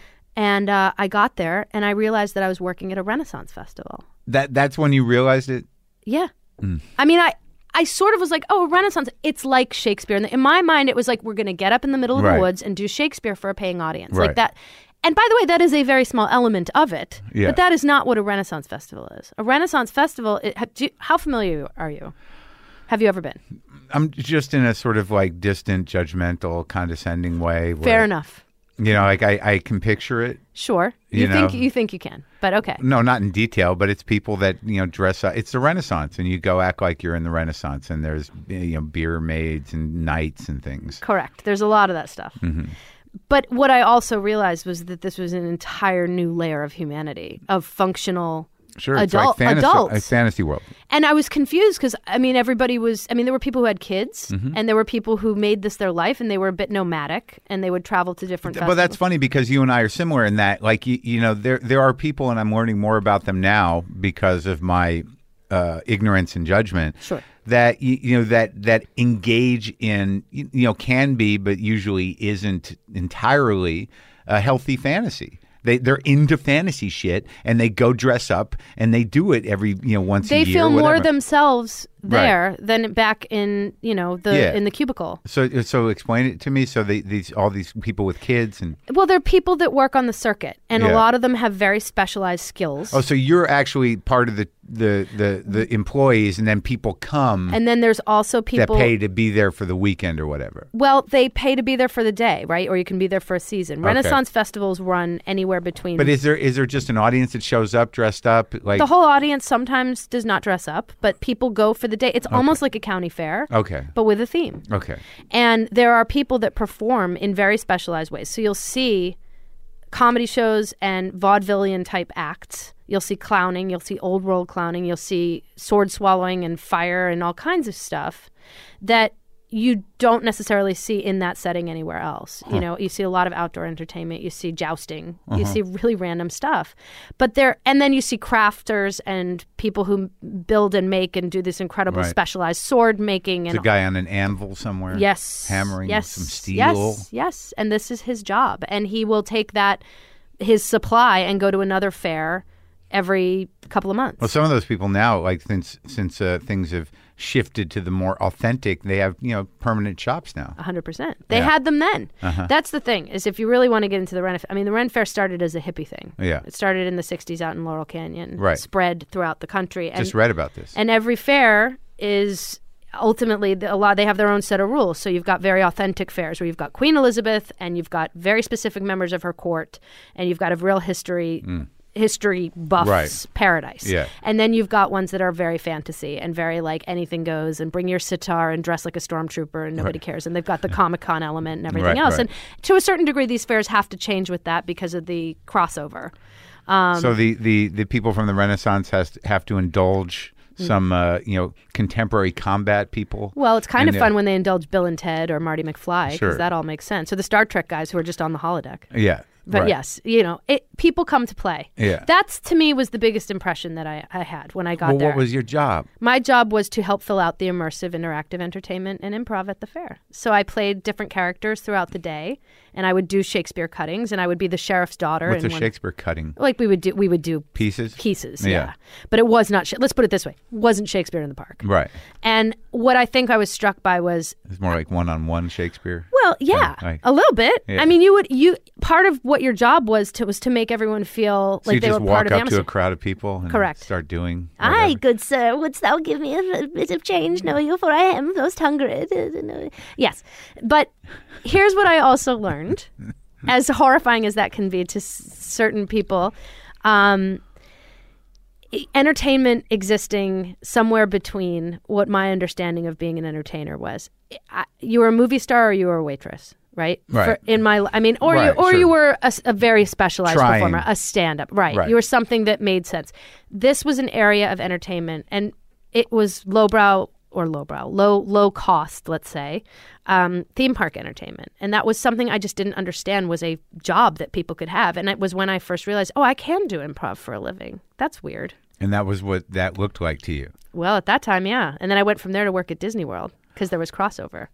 S3: And uh, I got there, and I realized that I was working at a Renaissance festival.
S1: That That's when you realized it?
S3: Yeah. I mean, I, I sort of was like, oh, Renaissance, it's like Shakespeare. And in my mind, it was like, we're going to get up in the middle of
S1: Right.
S3: the woods and do Shakespeare for a paying audience.
S1: Right.
S3: Like that. And by the way, that is a very small element of it.
S1: Yeah.
S3: But that is not what a Renaissance festival is. A Renaissance festival, it, ha- do you, how familiar are you? Have you ever been?
S1: I'm just in a sort of like distant, judgmental, condescending way. Where,
S3: Fair enough.
S1: You know, like I, I can picture it.
S3: Sure. You,
S1: You
S3: think
S1: know.
S3: you think you can, but okay.
S1: No, not in detail, but it's people that, you know, dress up. It's the Renaissance, and you go act like you're in the Renaissance, and there's, you know, beer maids and knights and things.
S3: Correct. There's a lot of that stuff.
S1: Mm-hmm.
S3: But what I also realized was that this was an entire new layer of humanity, of functional
S1: Sure, it's
S3: adult,
S1: like fantasy,
S3: adults.
S1: a fantasy world.
S3: And I was confused because, I mean, everybody was, I mean, there were people who had kids,
S1: Mm-hmm.
S3: and there were people who made this their life, and they were a bit nomadic, and they would travel to different
S1: But that's
S3: festivals.
S1: funny because you and I are similar in that, like, you, you know, there there are people, and I'm learning more about them now because of my uh, ignorance and judgment.
S3: Sure.
S1: That you, you know that that engage in you you know can be, but usually isn't entirely a healthy fantasy. They they're into fantasy shit, and they go dress up, and they do it every you know once
S3: They
S1: a year.
S3: feel more
S1: whatever.
S3: themselves there than back in, you know, the
S1: Yeah.
S3: in the cubicle.
S1: So so explain it to me. So they, these all these people with kids and
S3: Well, they're people that work on the circuit, and a
S1: Yeah.
S3: lot of them have very specialized skills.
S1: oh, so you're actually part of the the the, the employees, and then people come
S3: And then there's also
S1: that
S3: people
S1: pay to be there for the weekend or whatever.
S3: Well, they pay to be there for the day, right? Or you can be there for a season.
S1: Okay.
S3: Renaissance festivals run anywhere between.
S1: But is there is there just an audience that shows up dressed up like
S3: the whole audience sometimes does not dress up, but people go for the day. It's almost like a county fair,
S1: Okay.
S3: but with a theme.
S1: Okay.
S3: And there are people that perform in very specialized ways. So you'll see comedy shows and vaudevillian type acts. You'll see clowning. You'll see old world clowning. You'll see sword swallowing and fire and all kinds of stuff that you don't necessarily see in that setting anywhere else. You know, you see a lot of outdoor entertainment. You see jousting. You see really random stuff. But there, and then you see crafters and people who build and make and do this incredible
S1: Right.
S3: specialized sword making.
S1: It's
S3: And
S1: a guy on an anvil somewhere.
S3: Yes.
S1: Hammering
S3: yes,
S1: some steel.
S3: Yes, yes. And this is his job. And he will take that, his supply, and go to another fair every couple of months.
S1: Well, some of those people now, like since since uh, things have shifted to the more authentic, they have you know permanent shops now.
S3: one hundred percent. They
S1: Yeah.
S3: had them then.
S1: Uh-huh.
S3: That's the thing, is if you really want to get into the Ren, I mean, the Ren Fair started as a hippie thing.
S1: Yeah.
S3: It started in the sixties out in Laurel Canyon.
S1: Right.
S3: Spread throughout the country. And,
S1: Just read about this.
S3: and every fair is ultimately, the, a lot they have their own set of rules. So you've got very authentic fairs where you've got Queen Elizabeth and you've got very specific members of her court, and you've got a real history. Mm. history buffs
S1: Right.
S3: paradise.
S1: Yeah.
S3: And then you've got ones that are very fantasy and very like anything goes and bring your sitar and dress like a stormtrooper and nobody
S1: Right.
S3: cares. And they've got the Comic-Con element and everything
S1: Right,
S3: else.
S1: right.
S3: And to a certain degree, these fairs have to change with that because of the crossover. Um,
S1: so the, the, the people from the Renaissance has to, have to indulge some uh, you know contemporary combat people.
S3: Well, it's kind
S1: And
S3: of
S1: the-
S3: fun when they indulge Bill and Ted or Marty McFly because
S1: Sure.
S3: that all makes sense. So the Star Trek guys who are just on the holodeck.
S1: Yeah.
S3: But
S1: right.
S3: yes, you know, it, people come to play.
S1: Yeah.
S3: That's, to me, was the biggest impression that I, I had when I got
S1: Well,
S3: there.
S1: what was your job?
S3: My job was to help fill out the immersive interactive entertainment and improv at the fair. So I played different characters throughout the day, and I would do Shakespeare cuttings, and I would be the sheriff's daughter.
S1: What's a
S3: in one-
S1: Shakespeare cutting?
S3: Like we would do, we would do
S1: Pieces?
S3: pieces,
S1: Yeah.
S3: yeah. But it was not. Sh- Let's put it this way: wasn't Shakespeare in the park?
S1: Right.
S3: And what I think I was struck by was,
S1: It's more like one-on-one Shakespeare.
S3: well, yeah,
S1: like-
S3: a little bit.
S1: Yeah.
S3: I mean, you would you part of what your job was to was to make everyone feel
S1: So
S3: like
S1: you
S3: they
S1: just
S3: were
S1: walk
S3: part of the
S1: up to a
S3: atmosphere.
S1: crowd of people and
S3: Correct.
S1: start doing
S3: Aye,
S1: whatever?
S3: good sir, wouldst thou give me a bit of change? Know you, for I am most hungry. Yes, but here's what I also learned, as horrifying as that can be to s- certain people. Um, e- entertainment existing somewhere between what my understanding of being an entertainer was. I, you were a movie star or you were a waitress, right?
S1: Right.
S3: For, in my, I mean, or
S1: Right,
S3: you, or
S1: sure.
S3: you were a, s- a very specialized
S1: Trying.
S3: performer, a stand-up, right?
S1: Right.
S3: You were something that made sense. This was an area of entertainment, and it was lowbrow or lowbrow, low low cost, let's say, um, theme park entertainment, and that was something I just didn't understand was a job that people could have, and it was when I first realized, oh, I can do improv for a living. That's weird.
S1: And that was what that looked like to you.
S3: Well, at that time, yeah, and then I went from there to work at Disney World because there was crossover.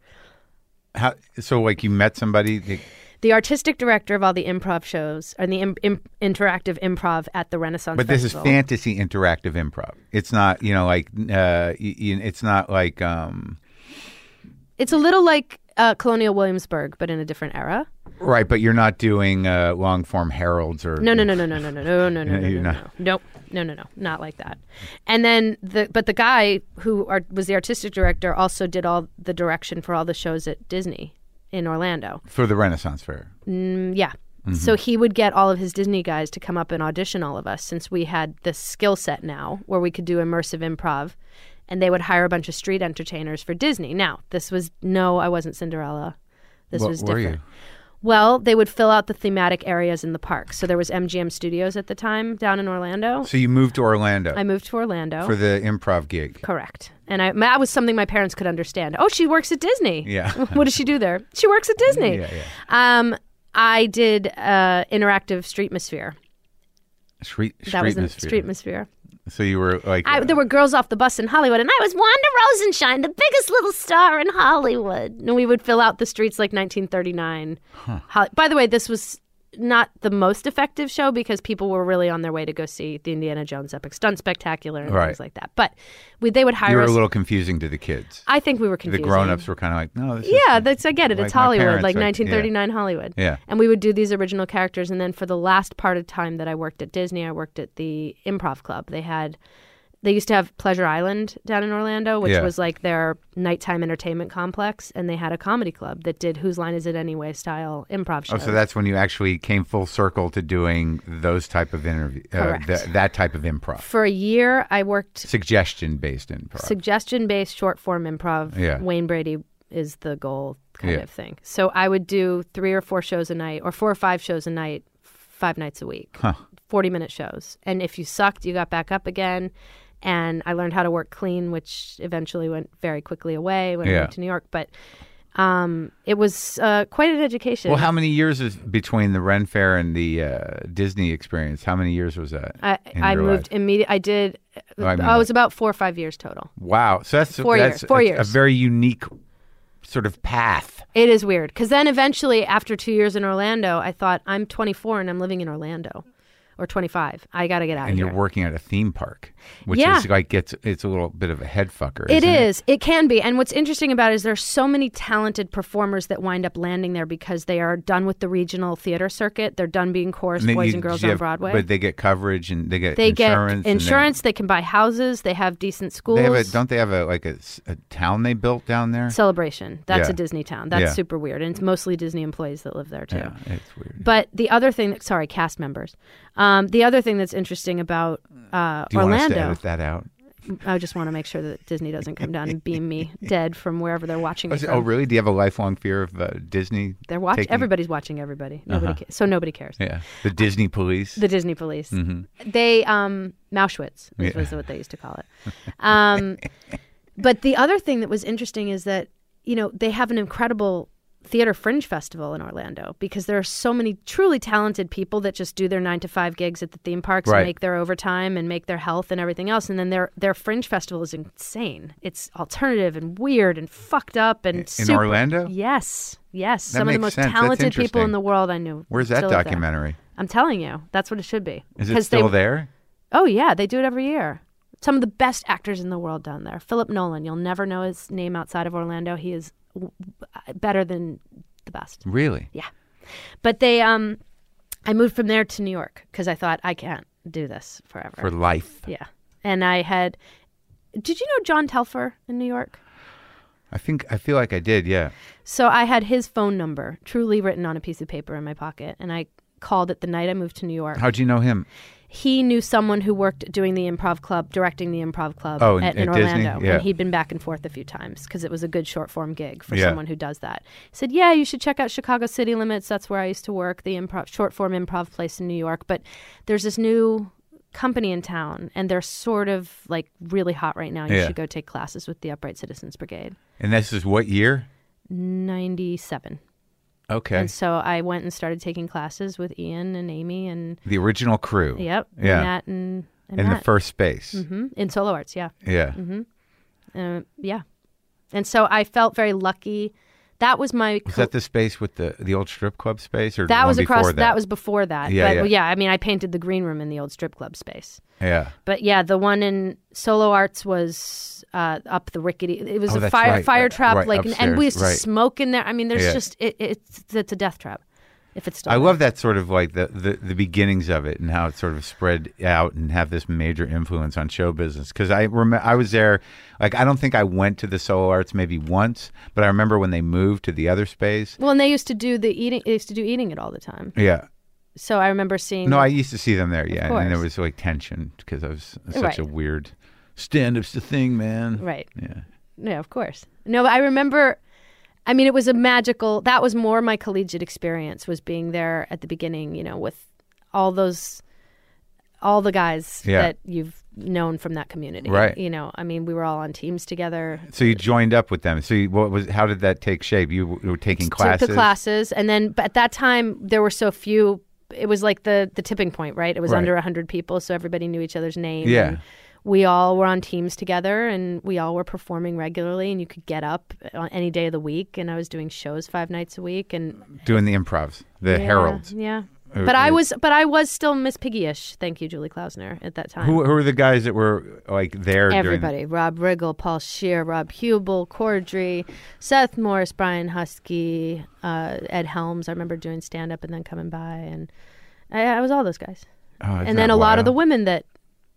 S1: How, so, like, you met somebody. That,
S3: The artistic director of all the improv shows and the im- im- interactive improv at the Renaissance
S1: but this is
S3: Festival.
S1: fantasy interactive improv. It's not, you know, like uh, y- y- it's not like. Um,
S3: It's a little like uh, Colonial Williamsburg, but in a different era.
S1: Right, but you're not doing uh, long form heralds or
S3: No, no, no, no, no, no, no, no, no, no, no,
S1: You're
S3: no,
S1: not-
S3: no, nope, no, no, no, not like that. And then the but the guy who are, was the artistic director also did all the direction for all the shows at Disney in Orlando.
S1: for the Renaissance Fair.
S3: Mm, yeah.
S1: Mm-hmm.
S3: So he would get all of his Disney guys to come up and audition all of us, since we had this skill set now where we could do immersive improv, and they would hire a bunch of street entertainers for Disney. Now, this was no, I wasn't Cinderella. This
S1: What
S3: was
S1: were
S3: different.
S1: you?
S3: Well, they would fill out the thematic areas in the park. So there was M G M Studios at the time down in Orlando.
S1: So you moved to Orlando
S3: I moved to Orlando.
S1: for the improv gig.
S3: Correct. And I, that was something my parents could understand. Oh, she works at Disney.
S1: Yeah.
S3: What does she do there? She works at Disney.
S1: Yeah, yeah.
S3: Um, I did uh, interactive Streetmosphere.
S1: Street,
S3: That was in
S1: Streetmosphere.
S3: Streetmosphere.
S1: So you were like,
S3: I,
S1: uh,
S3: there were girls off the bus in Hollywood, and I was Wanda Rosenshine, the biggest little star in Hollywood. And we would fill out the streets like nineteen thirty-nine. Hol- By the way, this was not the most effective show because people were really on their way to go see the Indiana Jones Epic Stunt Spectacular and
S1: Right.
S3: things like that. But we, they would hire
S1: you were
S3: us.
S1: a little confusing to the kids.
S3: I think we were
S1: The
S3: confusing.
S1: grown-ups were kind of like, no, this is
S3: Yeah, that's I get it.
S1: like
S3: It's
S1: my
S3: Hollywood,
S1: parents,
S3: like
S1: like,
S3: nineteen thirty-nine Hollywood.
S1: Yeah.
S3: And we would do these original characters, and then for the last part of time that I worked at Disney, I worked at the Improv Club. They had, they used to have Pleasure Island down in Orlando, which
S1: Yeah.
S3: was like their nighttime entertainment complex, and they had a comedy club that did Whose Line Is It Anyway style improv
S1: Oh,
S3: shows.
S1: so that's when you actually came full circle to doing those type of interview, uh,
S3: Correct.
S1: th- that type of improv,
S3: For a year, I worked
S1: suggestion-based improv.
S3: suggestion-based short-form improv.
S1: Yeah.
S3: Wayne Brady is the goal kind
S1: Yeah.
S3: of thing. So I would do three or four shows a night, or four or five shows a night, five nights a week,
S1: Huh.
S3: forty-minute shows. And if you sucked, you got back up again. And I learned how to work clean, which eventually went very quickly away when I
S1: Yeah.
S3: moved to New York. But um, it was uh, quite an education.
S1: Well, how many years is between the Ren Fair and the uh, Disney experience? How many years was that?
S3: I,
S1: in
S3: I
S1: your
S3: moved
S1: life?
S3: immediately. I did.
S1: Oh, I mean,
S3: I was about four or five years total.
S1: Wow, so that's
S3: Four
S1: that's
S3: years, four
S1: a,
S3: years.
S1: a very unique sort of path.
S3: It is weird because then eventually, after two years in Orlando, I thought I'm twenty-four and I'm living in Orlando. or twenty-five. I got to get out
S1: And
S3: of here.
S1: you're working at a theme park, which
S3: Yeah.
S1: is like it's it's a little bit of a head fucker.
S3: It
S1: isn't it
S3: is. It can be. And what's interesting about it is there's so many talented performers that wind up landing there because they are done with the regional theater circuit. They're done being chorus
S1: And then
S3: boys
S1: you-
S3: and girls
S1: you
S3: on
S1: have-
S3: Broadway.
S1: But they get coverage and they get
S3: they
S1: insurance.
S3: get
S1: and
S3: insurance. They can buy houses. They have decent schools.
S1: They, they have a, don't they have a like a, s- a town they built down there?
S3: Celebration. That's
S1: Yeah.
S3: a Disney town. That's
S1: Yeah.
S3: super weird. And it's mostly Disney employees that live there too.
S1: Yeah, it's weird.
S3: But the other thing, that, sorry, cast members. Um, the other thing that's interesting about uh,
S1: Do you want us to
S3: Orlando,
S1: edit that out?
S3: I just want to make sure that Disney doesn't come down and beam me dead from wherever they're watching
S1: Oh,
S3: me
S1: is it-
S3: from.
S1: oh, really? Do you have a lifelong fear of uh, Disney?
S3: They're watching.
S1: taking-
S3: Everybody's watching everybody. Nobody ca- so nobody cares.
S1: Yeah, the Disney police.
S3: The Disney police.
S1: Mhm.
S3: They um Mauschwitz was,
S1: Yeah.
S3: was what they used to call it. Um, but the other thing that was interesting is that you know they have an incredible theater fringe festival in Orlando because there are so many truly talented people that just do their nine to five gigs at the theme parks
S1: Right.
S3: and make their overtime and make their health and everything else. And then their their fringe festival is insane. It's alternative and weird and fucked up and
S1: In
S3: super-
S1: Orlando?
S3: Yes, yes.
S1: That
S3: Some of the
S1: makes
S3: most
S1: sense. That's
S3: talented people
S1: interesting.
S3: in the world I knew.
S1: Where's that
S3: still live there.
S1: documentary?
S3: I'm telling you, that's what it should be.
S1: Is it
S3: 'Cause
S1: still
S3: they,
S1: there?
S3: Oh, yeah. They do it every year. Some of the best actors in the world down there. Philip Nolan. You'll never know his name outside of Orlando. He is w- w- better than the best.
S1: Really?
S3: Yeah. But they, um, I moved from there to New York because I thought I can't do this forever.
S1: For life.
S3: yeah. And I had, did you know John Telfer in New York?
S1: I think I feel like I did. Yeah.
S3: So I had his phone number truly written on a piece of paper in my pocket. And I called it the night I moved to New York.
S1: How'd you know him?
S3: He knew someone who worked doing the improv club, directing the improv club
S1: Oh, in-
S3: at, in
S1: at Disney?
S3: Orlando.
S1: Yeah.
S3: And he'd been back and forth a few times because it was a good short form gig for
S1: Yeah.
S3: someone who does that. He said, yeah, you should check out Chicago City Limits. That's where I used to work, the improv short form improv place in New York. But there's this new company in town and they're sort of like really hot right now. You
S1: Yeah.
S3: should go take classes with the Upright Citizens Brigade.
S1: And this is what year?
S3: ninety-seven.
S1: Okay.
S3: And so I went and started taking classes with Ian and Amy and
S1: The original crew.
S3: yep,
S1: Yeah.
S3: and Nat and, and
S1: In
S3: Matt.
S1: the first space.
S3: hmm in solo arts, yeah.
S1: Yeah.
S3: Uh, yeah. And so I felt very lucky. That was my.
S1: Was that the space with the the old strip club space, or
S3: that
S1: one
S3: was across.
S1: before
S3: That?
S1: that?
S3: was before that.
S1: Yeah,
S3: but,
S1: yeah.
S3: well, yeah. I mean, I painted the green room in the old strip club space.
S1: Yeah.
S3: But yeah, the one in Solo Arts was uh, up the rickety. It was
S1: Oh,
S3: a
S1: that's
S3: fire
S1: right.
S3: fire
S1: Uh,
S3: trap,
S1: right,
S3: like, and we used to
S1: upstairs, right.
S3: smoke in there. I mean, there's
S1: Yeah.
S3: just it, it's it's a death trap. If it's still
S1: I
S3: there.
S1: love that sort of like the, the, the beginnings of it and how it sort of spread out and have this major influence on show business. Because I remember I was there, like I don't think I went to the Solo Arts maybe once, but I remember when they moved to the other space.
S3: Well, and they used to do the eating. They used to do eating it all the time.
S1: Yeah.
S3: So I remember seeing.
S1: No, I used to see them there. Yeah, and there
S3: course.
S1: was like tension because I was such
S3: Right.
S1: a weird stand-up's the thing, man.
S3: Right.
S1: Yeah.
S3: Yeah, of course. No, but I remember. I mean, it was a magical. That was more my collegiate experience, was being there at the beginning. You know, with all those, all the guys
S1: Yeah.
S3: that you've known from that community.
S1: Right.
S3: You know, I mean, we were all on teams together.
S1: So you joined up with them. So you, what was? How did that take shape? You were taking classes.
S3: Took the classes, and then but at that time there were so few. It was like the the tipping point, right? It was
S1: Right.
S3: under a hundred people, so everybody knew each other's name.
S1: Yeah.
S3: and we all were on teams together, and we all were performing regularly. And you could get up on any day of the week. And I was doing shows five nights a week, and
S1: Doing the improvs, the
S3: yeah,
S1: heralds.
S3: Yeah,
S1: Uh,
S3: but I
S1: uh,
S3: was, but I was still Miss Piggy-ish. Thank you, Julie Klausner, at that time.
S1: Who who were the guys that were like there? During
S3: Everybody. Rob Riggle, Paul Scheer, Rob Hubel, Cordry, Seth Morris, Brian Husky, uh, Ed Helms. I remember doing stand-up and then coming by. And I, I was all those guys.
S1: Oh, isn't
S3: And then
S1: that
S3: a lot of the
S1: wild?
S3: women that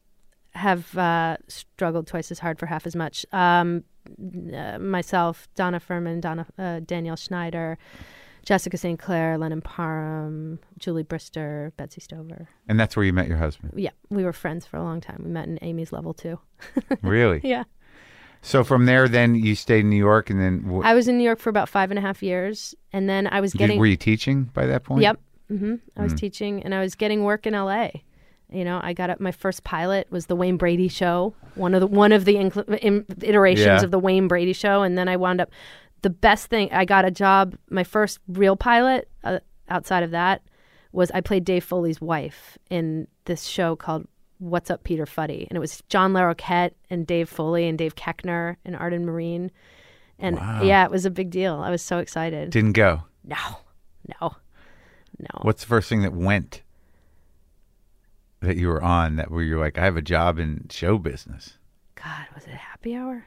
S3: have uh, struggled twice as hard for half as much. Um, uh, myself, Donna Furman, Donna, uh, Danielle Schneider, Jessica Saint Clair, Lennon Parham, Julie Brister, Betsy Stover.
S1: And that's where you met your husband.
S3: Yeah, we were friends for a long time. We met in Amy's level too.
S1: Really?
S3: Yeah.
S1: So from there, then you stayed in New York, and then wh-
S3: I was in New York for about five and a half years, and then I was
S1: did-
S3: getting.
S1: were you teaching by that point?
S3: Yep. hmm I was teaching, and I was getting work in L A. You know, I got up. My first pilot was the Wayne Brady Show, one of the one of the incl- in, iterations
S1: Yeah.
S3: of the Wayne Brady Show, and then I wound up. The best thing, I got a job. My first real pilot uh, outside of that was I played Dave Foley's wife in this show called What's Up, Peter Fuddy, and it was John Larroquette and Dave Foley and Dave Keckner and Arden Marine, and
S1: Wow.
S3: yeah, it was a big deal. I was so excited.
S1: Didn't go.
S3: no, no, no.
S1: What's the first thing that went? that you were on that where you're like, I have a job in show business?
S3: God, was it Happy Hour?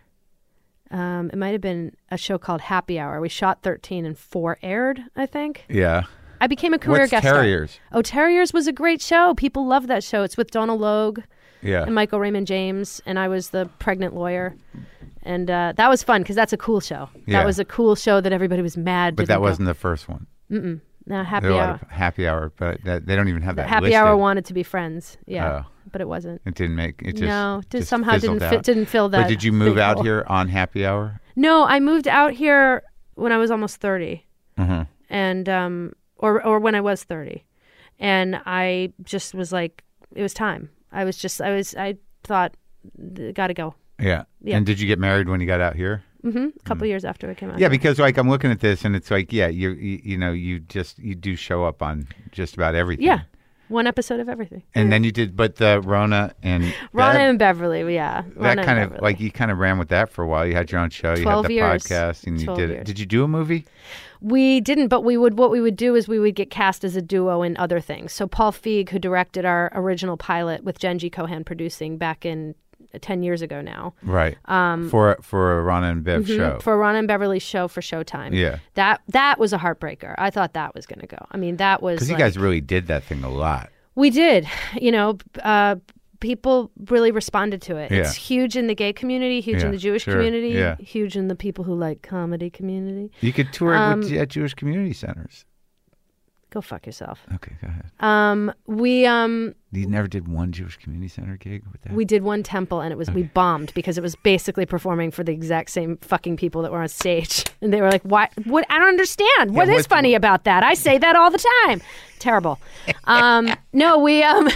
S3: Um, it might have been a show called Happy Hour. We shot thirteen and four aired, I think.
S1: Yeah.
S3: I became a career
S1: What's
S3: guest
S1: Terriers?
S3: star. Oh, Terriers was a great show. People love that show. It's with Donald Logue
S1: Yeah.
S3: and Michael Raymond James, and I was the pregnant lawyer. And uh, that was fun because that's a cool show.
S1: Yeah.
S3: That was a cool show that everybody was mad.
S1: But
S3: didn't
S1: that
S3: go.
S1: wasn't the first one.
S3: Mm-mm. No, Happy
S1: There are a lot
S3: Hour.
S1: of happy hour, but that, they don't even have that
S3: Happy
S1: listed.
S3: Hour wanted to be friends. Yeah,
S1: Oh.
S3: but it wasn't.
S1: It didn't make it. Just,
S3: no, it
S1: just
S3: somehow
S1: fizzled
S3: didn't fit,
S1: out.
S3: didn't fill that.
S1: But did you move
S3: big
S1: out
S3: hole.
S1: here on happy hour?
S3: No, I moved out here when I was almost thirty,
S1: Mm-hmm.
S3: and um, or or when I was thirty, and I just was like, it was time. I was just, I was, I thought, got to go.
S1: Yeah.
S3: Yeah.
S1: And did you get married when you got out here?
S3: Mm-hmm. A couple years after I came out.
S1: Yeah, because like I'm looking at this and it's like, yeah, you you, you know, you just you do show up on just about everything.
S3: Yeah. One episode of everything.
S1: And then you did, but the Rona and
S3: Rona
S1: Bev,
S3: and Beverly, yeah.
S1: that
S3: Rona
S1: kind
S3: and
S1: of
S3: Beverly.
S1: like you kind of ran with that for a while. You had your own show, you had
S3: twelve
S1: the
S3: years.
S1: podcast, and you
S3: twelve
S1: did it.
S3: years.
S1: Did you do a movie?
S3: We didn't, but we would. What we would do is we would get cast as a duo in other things. So Paul Feig, who directed our original pilot with Genji Cohan producing back in uh, ten years ago now,
S1: Right. Um, for for a Rona and Bev show.
S3: for Ron and Beverly's show for Showtime.
S1: Yeah.
S3: that that was a heartbreaker. I thought that was going to go. I mean, that was
S1: Because
S3: like,
S1: you guys really did that thing a lot.
S3: we did. You know, uh, people really responded to it.
S1: Yeah.
S3: It's huge in the gay community, huge
S1: Yeah,
S3: in the Jewish
S1: sure,
S3: community,
S1: yeah.
S3: huge in the people who like comedy community.
S1: You could tour it
S3: Um,
S1: with, at Jewish community centers.
S3: Go fuck yourself.
S1: Okay, go ahead.
S3: Um, we um.
S1: You never did one Jewish community center gig with that?
S3: We did one temple and it was we bombed because it was basically performing for the exact same fucking people that were on stage. And they were like, "What? What? I don't understand. What is
S1: what's-
S3: funny about that? I say that all the time." Terrible. Um, no, we um,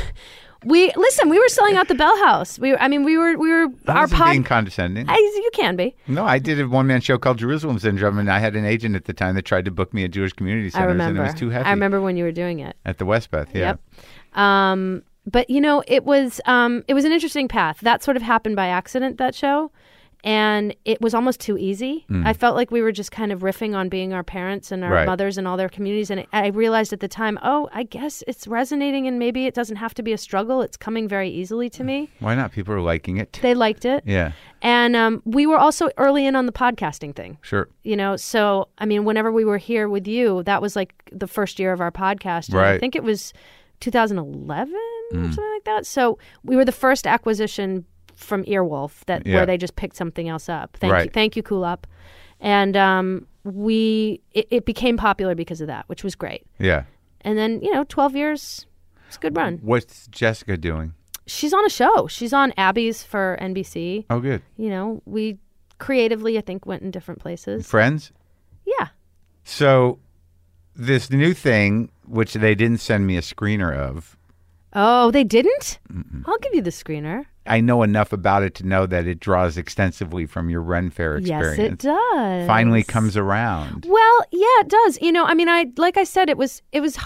S3: we listen. We were selling out the Bell House. We, were, I mean, we were we were
S1: I
S3: our
S1: wasn't
S3: pod.
S1: being condescending.
S3: I, you can be.
S1: No, I did a one-man show called Jerusalem Syndrome, and I had an agent at the time that tried to book me at Jewish community
S3: I
S1: centers,
S3: remember.
S1: and it was too heavy.
S3: I remember when you were doing it.
S1: At the Westbeth, yeah.
S3: Yep. Um, but you know, it was um, it was an interesting path. That sort of happened by accident. That show, and it was almost too easy. I felt like we were just kind of riffing on being our parents and our
S1: Right.
S3: mothers and all their communities. And I realized at the time, oh, I guess it's resonating, and maybe it doesn't have to be a struggle. It's coming very easily to me.
S1: Why not? People are liking it.
S3: They liked it,
S1: Yeah,
S3: and um, we were also early in on the podcasting thing.
S1: sure.
S3: You know, so I mean, whenever we were here with you, that was like the first year of our podcast. And I
S1: Right.
S3: think it was two thousand eleven or something like that. So we were the first acquisition from Earwolf that
S1: Yeah.
S3: where they just picked something else up. Thank you,
S1: Right.
S3: thank you, Cool Up. And um, we it, it became popular because of that, which was great.
S1: Yeah.
S3: And then you know, twelve years, it's a good run.
S1: What's Jessica doing?
S3: She's on a show. She's on Abby's for N B C.
S1: Oh, good.
S3: You know, we creatively, I think, went in different places.
S1: Friends?
S3: Yeah.
S1: So this new thing, which they didn't send me a screener of,
S3: Oh, they didn't? I'll give you the screener.
S1: I know enough about it to know that it draws extensively from your Ren Fair experience.
S3: Yes, it does.
S1: Finally comes around.
S3: Well, yeah, it does. You know, I mean, I like I said, it was it was.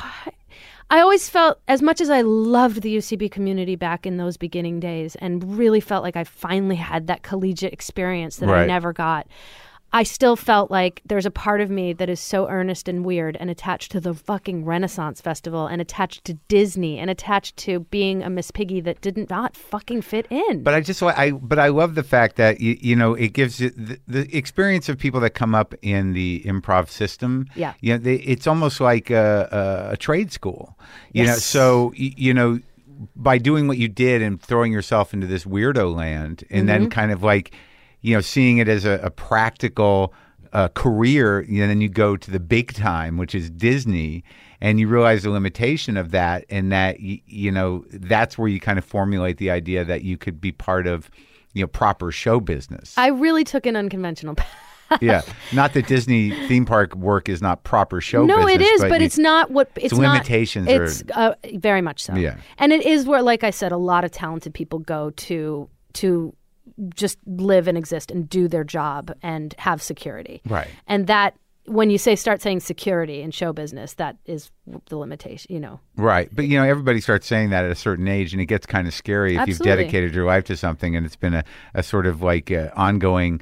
S3: I always felt, as much as I loved the U C B community back in those beginning days, and really felt like I finally had that collegiate experience that I
S1: Right.
S3: never got. I still felt like there's a part of me that is so earnest and weird and attached to the fucking Renaissance Festival and attached to Disney and attached to being a Miss Piggy that did not fucking fit in.
S1: But I just li- I but I love the fact that you, you know it gives you the, the experience of people that come up in the improv system.
S3: Yeah.
S1: you know, they, it's almost like a, a, a trade school. You know,
S3: Yes.
S1: so y- you know by doing what you did and throwing yourself into this weirdo land, and then kind of like you know seeing it as a, a practical uh, career, you know, then you go to the big time, which is Disney. And you realize the limitation of that, and that y- you know that's where you kind of formulate the idea that you could be part of, you know, proper show business.
S3: I really took an unconventional path.
S1: Yeah, not that Disney theme park work is not proper show
S3: No,
S1: business.
S3: it is, but,
S1: you-
S3: it's not what it's
S1: the
S3: not.
S1: limitations
S3: It's
S1: are-
S3: uh, very much so.
S1: Yeah.
S3: and it is where, like I said, a lot of talented people go to to just live and exist and do their job and have security.
S1: Right.
S3: And that, when you say start saying security in show business, that is the limitation. You know.
S1: Right, but you know everybody starts saying that at a certain age, and it gets kind of scary if
S3: Absolutely.
S1: you've dedicated your life to something, and it's been a, a sort of like uh, ongoing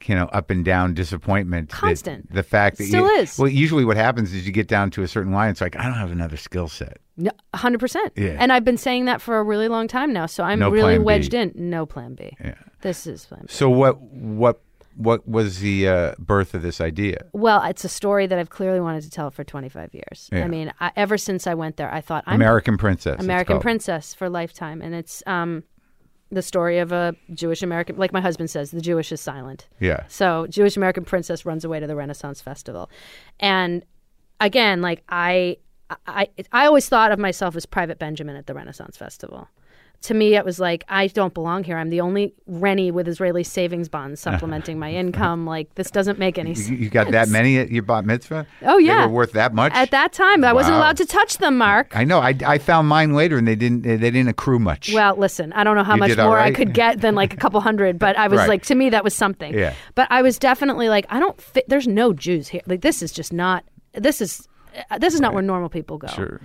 S1: you know, up and down disappointment. that-
S3: Constant.
S1: The fact that
S3: Still
S1: you,
S3: is.
S1: Well, usually what happens is you get down to a certain line. It's like, I don't have another skill set.
S3: No, one hundred percent.
S1: Yeah.
S3: And I've been saying that for a really long time now. So I'm
S1: No
S3: really
S1: plan B.
S3: wedged in. No plan B.
S1: Yeah.
S3: This is plan B.
S1: So what what what was the uh, birth of this idea?
S3: Well, it's a story that I've clearly wanted to tell for twenty-five years.
S1: Yeah.
S3: I mean, I, ever since I went there, I thought I'm
S1: American Princess. it's
S3: American
S1: called.
S3: Princess for Lifetime. And it's um, the story of a Jewish American, like my husband says, the Jewish is silent.
S1: Yeah.
S3: So Jewish American Princess runs away to the Renaissance Festival. And again, like I, I, I always thought of myself as Private Benjamin at the Renaissance Festival. To me, it was like, I don't belong here. I'm the only Rennie with Israeli savings bonds supplementing my income. Like, this doesn't make any sense.
S1: You, you got that many at your bat mitzvah?
S3: Oh, yeah.
S1: They were worth that much?
S3: At that time, I wasn't
S1: Wow.
S3: allowed to touch them, Mark.
S1: I know. I, I found mine later, and they didn't they didn't accrue much.
S3: Well, listen, I don't know how
S1: You
S3: much
S1: did all
S3: more I
S1: right?
S3: could get than like a couple hundred, but I was
S1: Right.
S3: like, to me, that was something.
S1: Yeah.
S3: But I was definitely like, I don't fit. There's no Jews here. Like, this is just not. This is. uh, This is not where normal people go.
S1: Sure.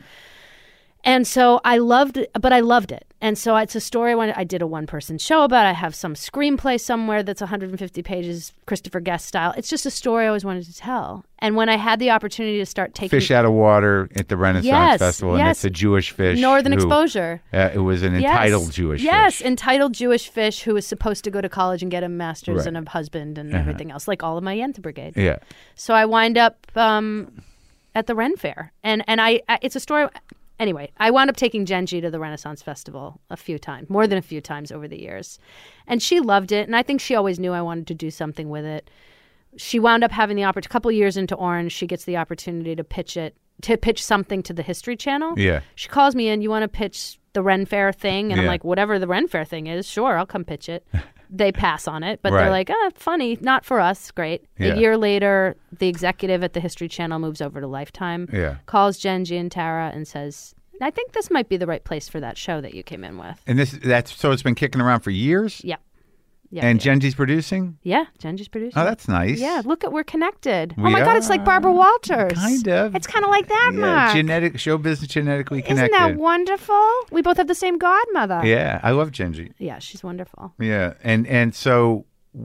S3: And so I loved it, but I loved it. And so it's a story I wanted, I did a one-person show about. I have some screenplay somewhere that's one hundred fifty pages, Christopher Guest style. It's just a story I always wanted to tell. And when I had the opportunity to start taking
S1: Fish out of water at the Renaissance
S3: Yes,
S1: Festival, and
S3: yes.
S1: it's a Jewish fish.
S3: Northern
S1: who-
S3: Exposure.
S1: Uh, it was an
S3: Yes.
S1: entitled Jewish
S3: yes,
S1: fish.
S3: entitled Jewish fish who was supposed to go to college and get a master's
S1: Right.
S3: and a husband and everything else, like all of my Yenta Brigade.
S1: Yeah.
S3: So I wind up um, at the Ren Fair, and and I, I it's a story. Anyway, I wound up taking Genji to the Renaissance Festival a few times, more than a few times over the years, and she loved it. And I think she always knew I wanted to do something with it. She wound up having the opportunity. A couple years into Orange, she gets the opportunity to pitch it, to pitch something to the History Channel.
S1: Yeah.
S3: She calls me in. You want to pitch the Ren Fair thing? And I'm
S1: Yeah.
S3: like, whatever the Ren Fair thing is, sure, I'll come pitch it. They pass on it, but
S1: Right.
S3: they're like, ah, funny, not for us. Great.
S1: Yeah.
S3: A year later, the executive at the History Channel moves over to Lifetime,
S1: Yeah.
S3: calls Genji and Tara and says, I think this might be the right place for that show that you came in with.
S1: And this that's so it's been kicking around for years.
S3: Yep. Yeah.
S1: And
S3: yeah.
S1: Genji's producing.
S3: yeah, Genji's producing.
S1: Oh, that's nice.
S3: Yeah, look at we're connected.
S1: We
S3: oh my God, it's like Barbara Walters.
S1: Kind of.
S3: It's kind of like that,
S1: Yeah,
S3: Mark.
S1: genetic show business genetically connected.
S3: Isn't that wonderful? We both have the same godmother.
S1: Yeah, I love Genji.
S3: Yeah, she's wonderful.
S1: Yeah, and and so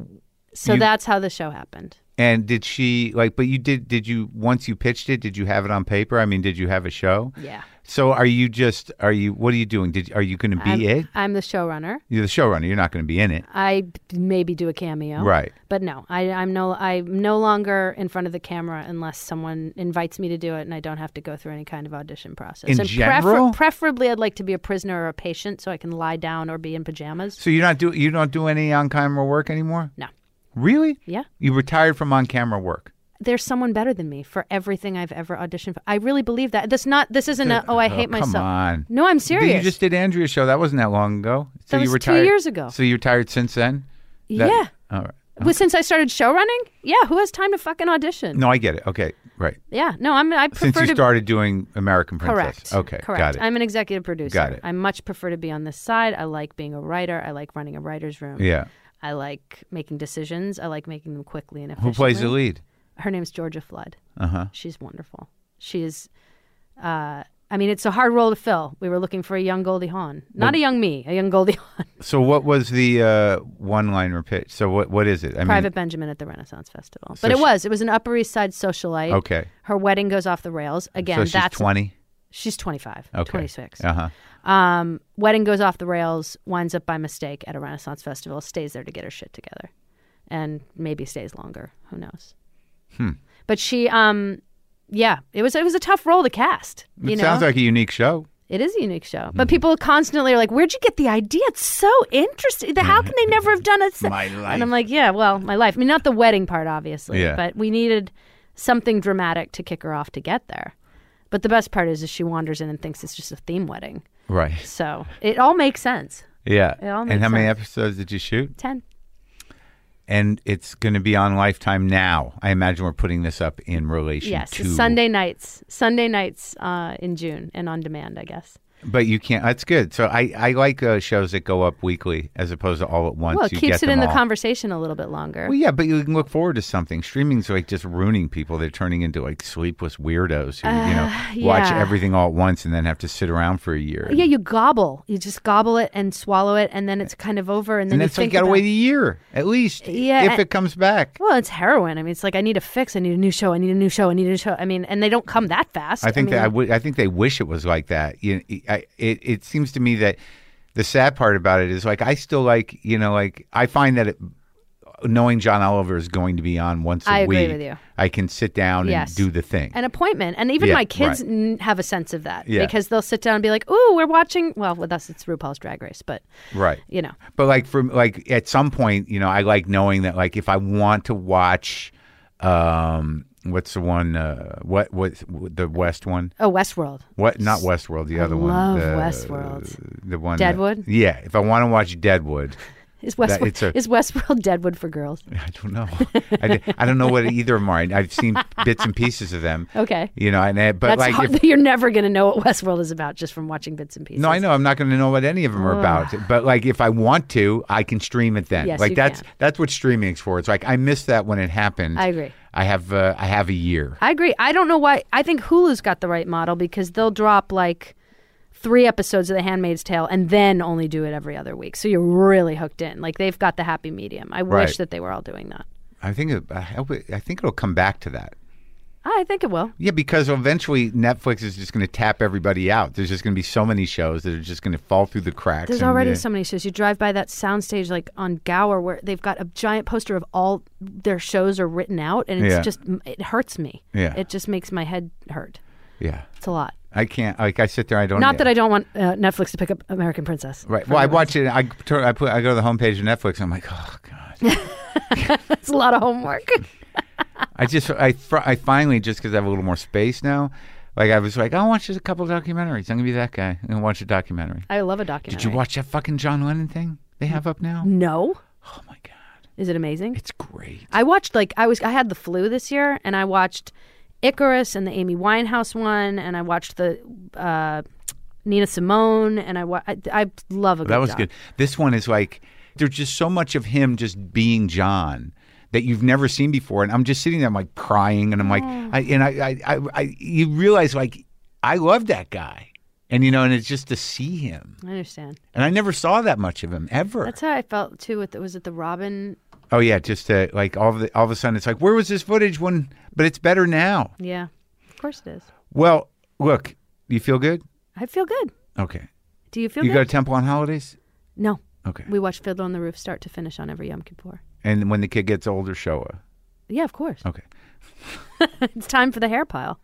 S3: So
S1: You-
S3: that's how the show happened.
S1: and did she like? But you did? Did you once you pitched it? Did you have it on paper? I mean, did you have a show?
S3: Yeah.
S1: So are you just? Are you? What are you doing? Did are you going to be
S3: I'm,
S1: it?
S3: I'm the showrunner.
S1: You're the showrunner. You're not going to be in it,
S3: I b- maybe do a cameo.
S1: right?
S3: But no, I, I'm no I'm no longer in front of the camera unless someone invites me to do it, and I don't have to go through any kind of audition process.
S1: In
S3: and
S1: general?
S3: preferably, I'd like to be a prisoner or a patient, so I can lie down or be in pajamas.
S1: So you're not do you don't do any on camera work anymore?
S3: No.
S1: Really?
S3: Yeah.
S1: You retired from on camera work.
S3: There's someone better than me for everything I've ever auditioned for. I really believe that. This not. This isn't a. Oh, I hate
S1: come
S3: myself.
S1: on.
S3: No, I'm serious.
S1: You just did Andrea's show. That wasn't that long ago. So
S3: That
S1: you
S3: was two
S1: retired
S3: years ago.
S1: So you retired since then? That-
S3: yeah.
S1: All right.
S3: Well, since I started show running, yeah. Who has time to fucking audition?
S1: No, I get it. Okay, right.
S3: Yeah. No, I'm. I prefer
S1: Since you
S3: to.
S1: started doing American Princess.
S3: Correct.
S1: Okay,
S3: Correct.
S1: got it.
S3: I'm an executive producer.
S1: Got it.
S3: I much prefer to be on this side. I like being a writer. I like running a writer's room.
S1: Yeah.
S3: I like making decisions. I like making them quickly and
S1: Who
S3: efficiently.
S1: plays the lead?
S3: Her name's Georgia Flood.
S1: Uh huh.
S3: She's wonderful. She is. Uh, I mean, it's a hard role to fill. We were looking for a young Goldie Hawn, not
S1: Well-
S3: a young me, a young Goldie Hawn.
S1: So what was the uh, one-liner pitch? So what what is it? I
S3: Private Benjamin at the Renaissance Festival.
S1: So
S3: But it
S1: she-
S3: was. It was an Upper East Side socialite.
S1: mean, okay.
S3: Her wedding goes off the rails. Again,
S1: So she's
S3: that's
S1: twenty.
S3: she's twenty-five,
S1: Okay.
S3: twenty-six.
S1: Uh huh.
S3: Um, wedding goes off the rails, winds up by mistake at a Renaissance festival, stays there to get her shit together, and maybe stays longer. Who knows?
S1: Hmm.
S3: But she, um, yeah, it was it was a tough role to cast. You
S1: It
S3: know,
S1: sounds like a unique show.
S3: it is a unique show. But people constantly are like, "Where'd you get the idea? It's so interesting. How can they never have done it?"
S1: My life.
S3: And I'm like, "Yeah, well, my life. I mean, not the wedding part, obviously,
S1: Yeah.
S3: but we needed something dramatic to kick her off to get there." But the best part is, is she wanders in and thinks it's just a theme wedding.
S1: Right.
S3: So it all makes sense.
S1: Yeah.
S3: It all
S1: And
S3: makes
S1: how many
S3: sense.
S1: episodes did you shoot?
S3: Ten.
S1: And it's going to be on Lifetime now. I imagine we're putting this up in relation
S3: Yes,
S1: to
S3: Sunday nights. Sunday nights uh, in June and on demand, I guess.
S1: But you can't. That's good. So I, I like uh, shows that go up weekly as opposed to all at once.
S3: Well, it
S1: You
S3: keeps
S1: get
S3: it in
S1: them
S3: the
S1: all.
S3: conversation a little bit longer.
S1: Well, yeah, but you can look forward to something. Streaming's like just ruining people. They're turning into like sleepless weirdos who, you know, watch
S3: yeah.
S1: everything all at once and then have to sit around for a year.
S3: Yeah, you gobble. You just gobble it and swallow it, and then it's kind of over. And then
S1: and
S3: you
S1: it's like
S3: think
S1: you gotta
S3: about-
S1: wait a year at least
S3: Yeah,
S1: if
S3: and-
S1: it comes back.
S3: Well, it's heroin. I mean, it's like I need a fix. I need a new show. I need a new show. I need a show. I mean, and they don't come that fast.
S1: I think
S3: mean,
S1: that I, w- I think they wish it was like that. You know, I, it it seems to me that the sad part about it is like I still like you know like I find that it, knowing John Oliver is going to be on once a
S3: I
S1: week,
S3: agree with you.
S1: I can sit down
S3: Yes.
S1: and do the thing.
S3: an appointment. And even
S1: Yeah,
S3: my kids
S1: right.
S3: n- have a sense of that
S1: Yeah.
S3: because they'll sit down and be like, "Ooh, we're watching." Well, with us, it's RuPaul's Drag Race, but
S1: Right.
S3: you know,
S1: But like for like at some point, you know, I like knowing that like if I want to watch, um, what's the one? Uh, what what the West one?
S3: oh, Westworld,
S1: What not Westworld? The
S3: I
S1: other one.
S3: love
S1: the,
S3: Westworld.
S1: The one. that-
S3: Deadwood?
S1: yeah. If I want to watch Deadwood,
S3: is Westworld
S1: it's a-
S3: is Westworld Deadwood for girls?
S1: I don't know. I, di- I don't know what either of them are. I've seen bits and pieces of them.
S3: Okay.
S1: You know, and uh, but
S3: That's
S1: like
S3: hard.
S1: if,
S3: You're never going to know what Westworld is about just from watching bits and pieces.
S1: no, I know I'm not going to know what any of them are about. But like, if I want to, I can stream it then.
S3: Yes,
S1: like
S3: you
S1: that's
S3: can.
S1: that's what streaming's for. It's like I missed that when it happened.
S3: I agree.
S1: I have uh, I have a year.
S3: I agree. I don't know why. I think Hulu's got the right model because they'll drop like three episodes of The Handmaid's Tale and then only do it every other week. So you're really hooked in. Like they've got the happy medium. I
S1: Right.
S3: wish that they were all doing that.
S1: I think it, I hope it, I think it'll come back to that.
S3: I think it will.
S1: Yeah, because eventually Netflix is just going to tap everybody out. There's just going to be so many shows that are just going to fall through the cracks.
S3: There's
S1: and,
S3: already
S1: uh,
S3: so many shows. You drive by that soundstage like on Gower where they've got a giant poster of all their shows are written out, and it's
S1: Yeah.
S3: just it hurts me.
S1: Yeah.
S3: It just makes my head hurt.
S1: Yeah,
S3: It's a lot.
S1: I can't. Like I sit there, I don't.
S3: Not that I don't want uh, Netflix to pick up American Princess.
S1: Right.
S3: for
S1: Well, I
S3: everyone.
S1: watch it. I turn. I put. I go to the homepage of Netflix. I'm like, oh god.
S3: It's a lot of homework.
S1: I just. I. fr- I finally just because I have a little more space now. Like I was like, I'll watch just a couple of documentaries. I'm gonna be that guy. I'm gonna watch a documentary.
S3: I love a documentary.
S1: Did you watch that fucking John Lennon thing they have up now?
S3: No.
S1: Oh my god,
S3: Is it amazing?
S1: it's great.
S3: I watched like I was I had the flu this year, and I watched Icarus and the Amy Winehouse one, and I watched the uh, Nina Simone, and I, wa- I I love a good
S1: That was
S3: doc.
S1: good. This one is like there's just so much of him just being John that you've never seen before, and I'm just sitting there, I'm like crying, and I'm like, I, and I, I, I, I, you realize like I love that guy, and you know, and it's just to see him,
S3: I understand.
S1: and I never saw that much of him ever.
S3: That's how I felt too. With was it the Robin?
S1: oh yeah, just uh, like all of the, all of a sudden, it's like, where was this footage when? But it's better now.
S3: Yeah, of course it is.
S1: Well, look, you feel good?
S3: I feel good.
S1: Okay.
S3: Do you feel
S1: You
S3: good?
S1: go to Temple on holidays?
S3: No,
S1: Okay.
S3: we watch Fiddler on the Roof start to finish on every Yom Kippur.
S1: And when the kid gets older, show her.
S3: Yeah, of course.
S1: Okay.
S3: It's time for the hair pile.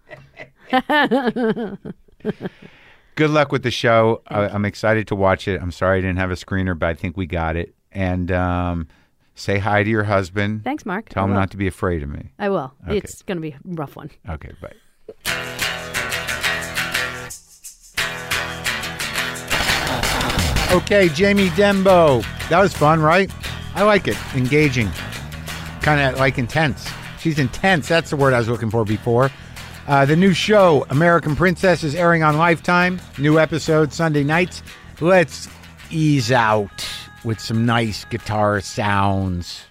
S1: Good luck with the show. I, I'm excited to watch it. I'm sorry I didn't have a screener, but I think we got it. And um, say hi to your husband.
S3: Thanks, Mark.
S1: Tell
S3: I
S1: him
S3: will.
S1: not to be afraid of me.
S3: I will.
S1: Okay.
S3: It's going to be a rough one.
S1: Okay, bye. Okay, Jamie Dembo. That was fun, right? I like it. Engaging. Kind of like intense. She's intense. That's the word I was looking for before. Uh, the new show, American Princess, is airing on Lifetime. New episode Sunday nights. Let's ease out with some nice guitar sounds.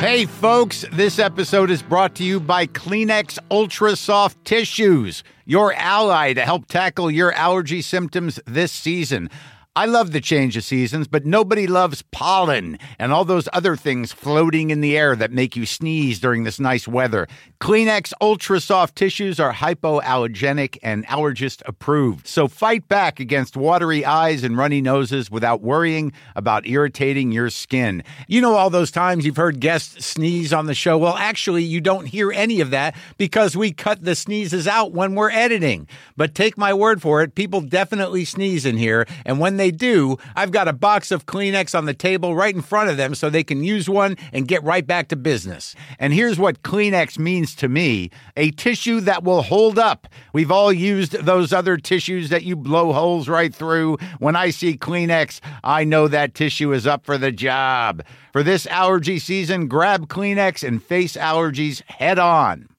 S1: Hey, folks, this episode is brought to you by Kleenex Ultra Soft Tissues, your ally to help tackle your allergy symptoms this season. I love the change of seasons, but nobody loves pollen and all those other things floating in the air that make you sneeze during this nice weather. Kleenex Ultra Soft Tissues are hypoallergenic and allergist approved. So fight back against watery eyes and runny noses without worrying about irritating your skin. You know all those times you've heard guests sneeze on the show? Well, actually, you don't hear any of that because we cut the sneezes out when we're editing. But take my word for it, people definitely sneeze in here, and when they They do, I've got a box of Kleenex on the table right in front of them so they can use one and get right back to business. And here's what Kleenex means to me: a tissue that will hold up. We've all used those other tissues that you blow holes right through. When I see Kleenex, I know that tissue is up for the job. For this allergy season, grab Kleenex and face allergies head on.